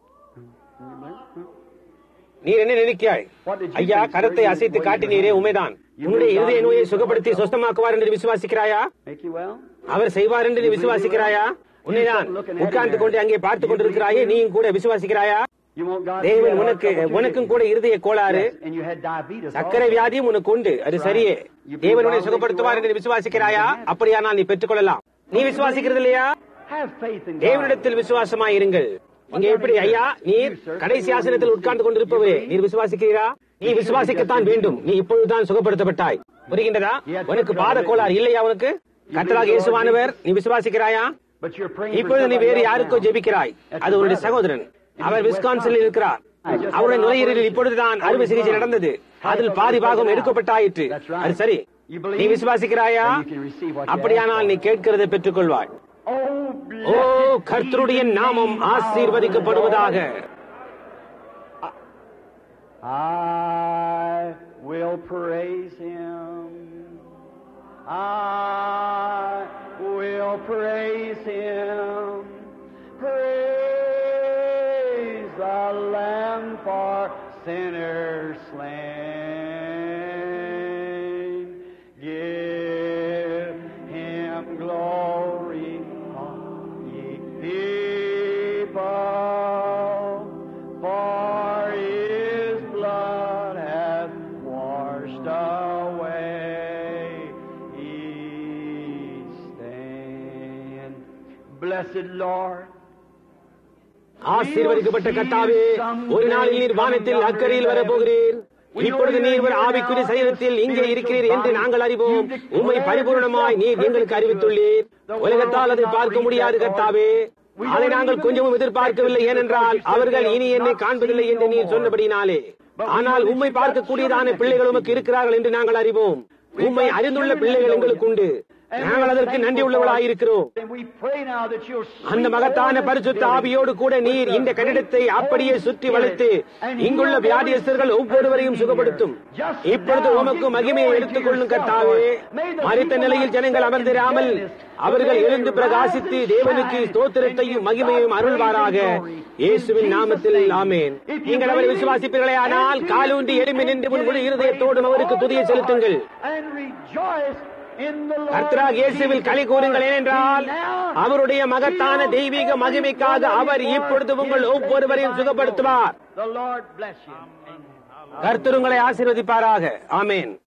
நீ என்ன நினைக்கிறாய்? ஐயா, கரத்தை அசைத்து காட்டினீரே, உண்மைதான். உன்னுடைய இருதய நோயை சுகப்படுத்தி சொஸ்தமாக்குவார் என்று விசுவாசிக்கிறாயா? Make you well? அவர் செய்வார் என்று நீ விசுவாசிக்கிறாயா? உன்னைதான் உட்கார்ந்து கொண்டு அங்கே பார்த்துக் கொண்டிருக்கிறாயே, நீயும் கூட விசுவாசிக்கிறாயா? You want God to தேவன் heal உனக்கு our trouble உனக்கும் too? கூட இருதய கோளாறு, Yes, and you had diabetes சக்கரை also. வியாதியும் உனக்கு உண்டு. அது சரியே. தேவன் உன்னை சுகப்படுத்துவார் என்று விசுவாசிக்கிறாயா? அப்படியானால் நீ பெற்றுக் கொள்ளலாம். நீ விசுவாசிக்கிறது இல்லையா? Have faith in God. தேவனிடத்தில் விசுவாசமாய் இருங்கள். இங்க எப்படி ஐயா, நீர் கடைசி ஆசனத்தில் உட்கார்ந்து கொண்டிருப்பவரே, நீர் விசுவாசிக்கிறீரா? நீ விசுவாசிக்கத்தான் வேண்டும். நீ இப்பொழுதுதான் சுகப்படுத்தப்பட்டாய். புரிகின்றதா? உனக்கு பாத கோளாறு இல்லையா? உனக்கு கர்த்தராக இயேசுவானவர், நீ விசுவாசிக்கிறாயா? But you're praying for இப்பொழுது நீ somebody வேறு else யாருக்கோ now. ஜெபிக்கிறாய். அது உன்னுடைய சகோதரன். அவர் விஸ்கான்சினில் இருக்கிறார். அவருடைய நுரையீரலில் இப்பொழுதுதான் அறுவை சிகிச்சை நடந்தது. அதில் பாதி பாகம் எடுக்கப்பட்டாயிற்று. அது சரி. நீ விசுவாசிக்கிறாயா? அப்படியானால் நீ கேட்கிறதை பெற்றுக் கொள்வாய். ஓ, கர்த்தருடைய நாமம் ஆசீர்வதிக்கப்படுவதாக. I will praise Him. I will praise Him. Praise the Lamb for sinners slain. Give Him glory, all ye people, for His blood hath washed away each stain. Blessed Lord, ஆசீர்வதிக்கப்பட்ட கர்த்தாவே, ஒரு நாளில் நீர் வானத்தில் அக்கறையில் வரப்போகிறீர். இப்பொழுது நீர் ஒரு ஆவிக்குரிய சரீரத்தில் இங்கே இருக்கிறீர் என்று நாங்கள் அறிவோம். உம்மை பரிபூர்ணமாய் நீர் எங்களுக்கு அறிவித்துள்ளீர். உலகத்தால் அதை பார்க்க முடியாது கர்த்தாவே. அதை நாங்கள் கொஞ்சமும் எதிர்பார்க்கவில்லை. ஏனென்றால் அவர்கள் இனி என்னை காண்பதில்லை என்று நீர் சொன்னபடினாலே ஆனால் உம்மை பார்க்கக்கூடியதான பிள்ளைகள் உமக்கு இருக்கிறார்கள் என்று நாங்கள் அறிவோம். உம்மை அறிந்துள்ள பிள்ளைகள் எங்களுக்கு உண்டு. நாங்கள் அதற்கு நன்றி உள்ளவர்களாயிருக்கிறோம். அந்த மகத்தான பரிசுத்த ஆவியோடு கூட நீர் இந்த கட்டிடத்தை அப்படியே சுற்றி வளைத்து இங்குள்ள வியாதியஸ்தர்கள் ஒவ்வொருவரையும் சுகப்படுத்தும். இப்பொழுது உமக்கு மகிமையை எடுத்துக் கொள்ளும் கர்த்தாவே. மரித்த நிலையில் ஜனங்கள் அமர்ந்திராமல் அவர்கள் எழுந்து பிரகாசித்து தேவனுக்கு ஸ்தோத்திரத்தையும் மகிமையும் அருள்வாராக. இயேசுவின் நாமத்தில் ஆமென். நீங்கள் அவரை விசுவாசிப்பீர்களே ஆனால் காலூன்றி எழும்பி நின்று உன் முழு இருதயத்தோடும் அவருக்கு துதியை செலுத்துங்கள். கர்த்தராகிய இயேசுவில் களி கூறுங்கள். ஏனென்றால் அவருடைய மகத்தான தெய்வீக மகிமைக்காக அவர் இப்பொழுது உங்கள் ஒவ்வொருவரையும் சுகப்படுத்துவார். கர்த்தர் உங்களை ஆசீர்வதிப்பாராக. ஆமென்.